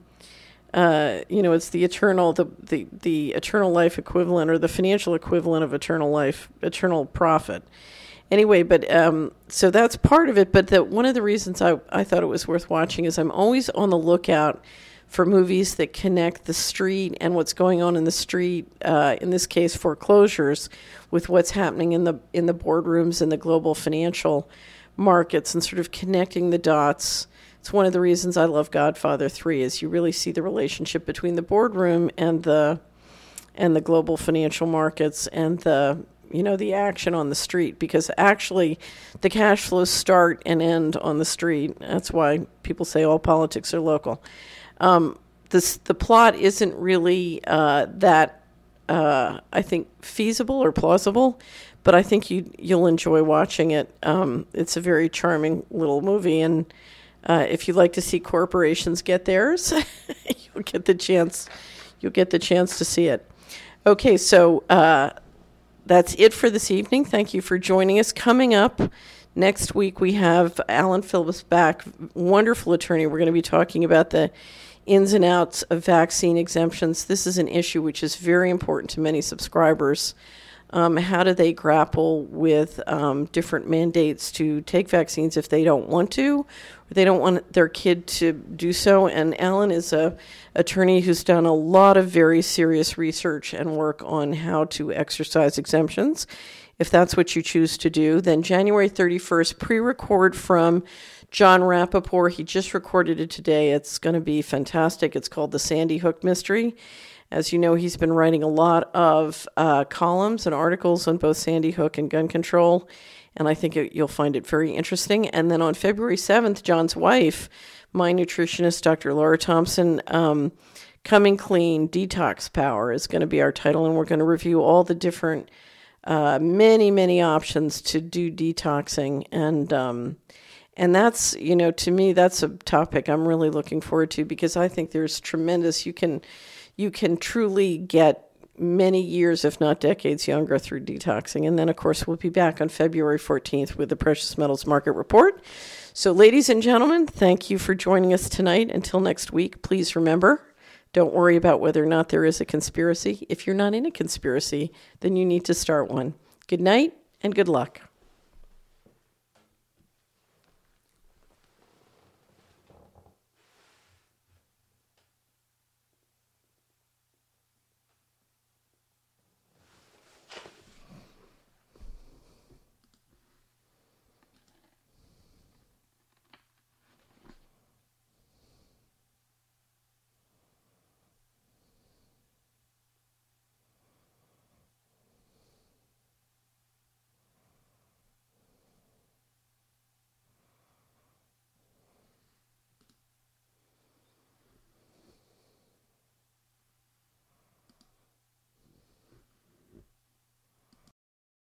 uh, you know, it's the eternal, the, the, the eternal life equivalent, or the financial equivalent of eternal life, eternal profit. Anyway, but um, so that's part of it. But the, one of the reasons I, I thought it was worth watching is I'm always on the lookout for movies that connect the street and what's going on in the street, uh, in this case foreclosures, with what's happening in the in the boardrooms and the global financial markets, and sort of connecting the dots. It's one of the reasons I love Godfather three, is you really see the relationship between the boardroom and the and the global financial markets and the you know the action on the street, because actually the cash flows start and end on the street. That's why people say all politics are local. Um, this, the plot isn't really uh, that, uh, I think, feasible or plausible, but I think you, you'll enjoy watching it. Um, it's a very charming little movie, and uh, if you like to see corporations get theirs, you'll get the chance. You'll get the chance to see it. Okay, so uh, that's it for this evening. Thank you for joining us. Coming up next week, we have Alan Phillips back, wonderful attorney. We're going to be talking about the ins and outs of vaccine exemptions. This is an issue which is very important to many subscribers. Um, how do they grapple with um, different mandates to take vaccines if they don't want to, or they don't want their kid to do so? And Alan is a attorney who's done a lot of very serious research and work on how to exercise exemptions. If that's what you choose to do, then January thirty-first, pre-record from John Rappaport. He just recorded it today. It's going to be fantastic. It's called The Sandy Hook Mystery. As you know, he's been writing a lot of uh, columns and articles on both Sandy Hook and gun control, and I think it, you'll find it very interesting. And then on February seventh, John's wife, my nutritionist, Doctor Laura Thompson, um, Coming Clean, Detox Power is going to be our title, and we're going to review all the different Uh, many, many options to do detoxing. And um, and that's, you know, to me, that's a topic I'm really looking forward to, because I think there's tremendous, you can, you can truly get many years, if not decades, younger through detoxing. And then, of course, we'll be back on February fourteenth with the Precious Metals Market Report. So, ladies and gentlemen, thank you for joining us tonight. Until next week, please remember, don't worry about whether or not there is a conspiracy. If you're not in a conspiracy, then you need to start one. Good night and good luck.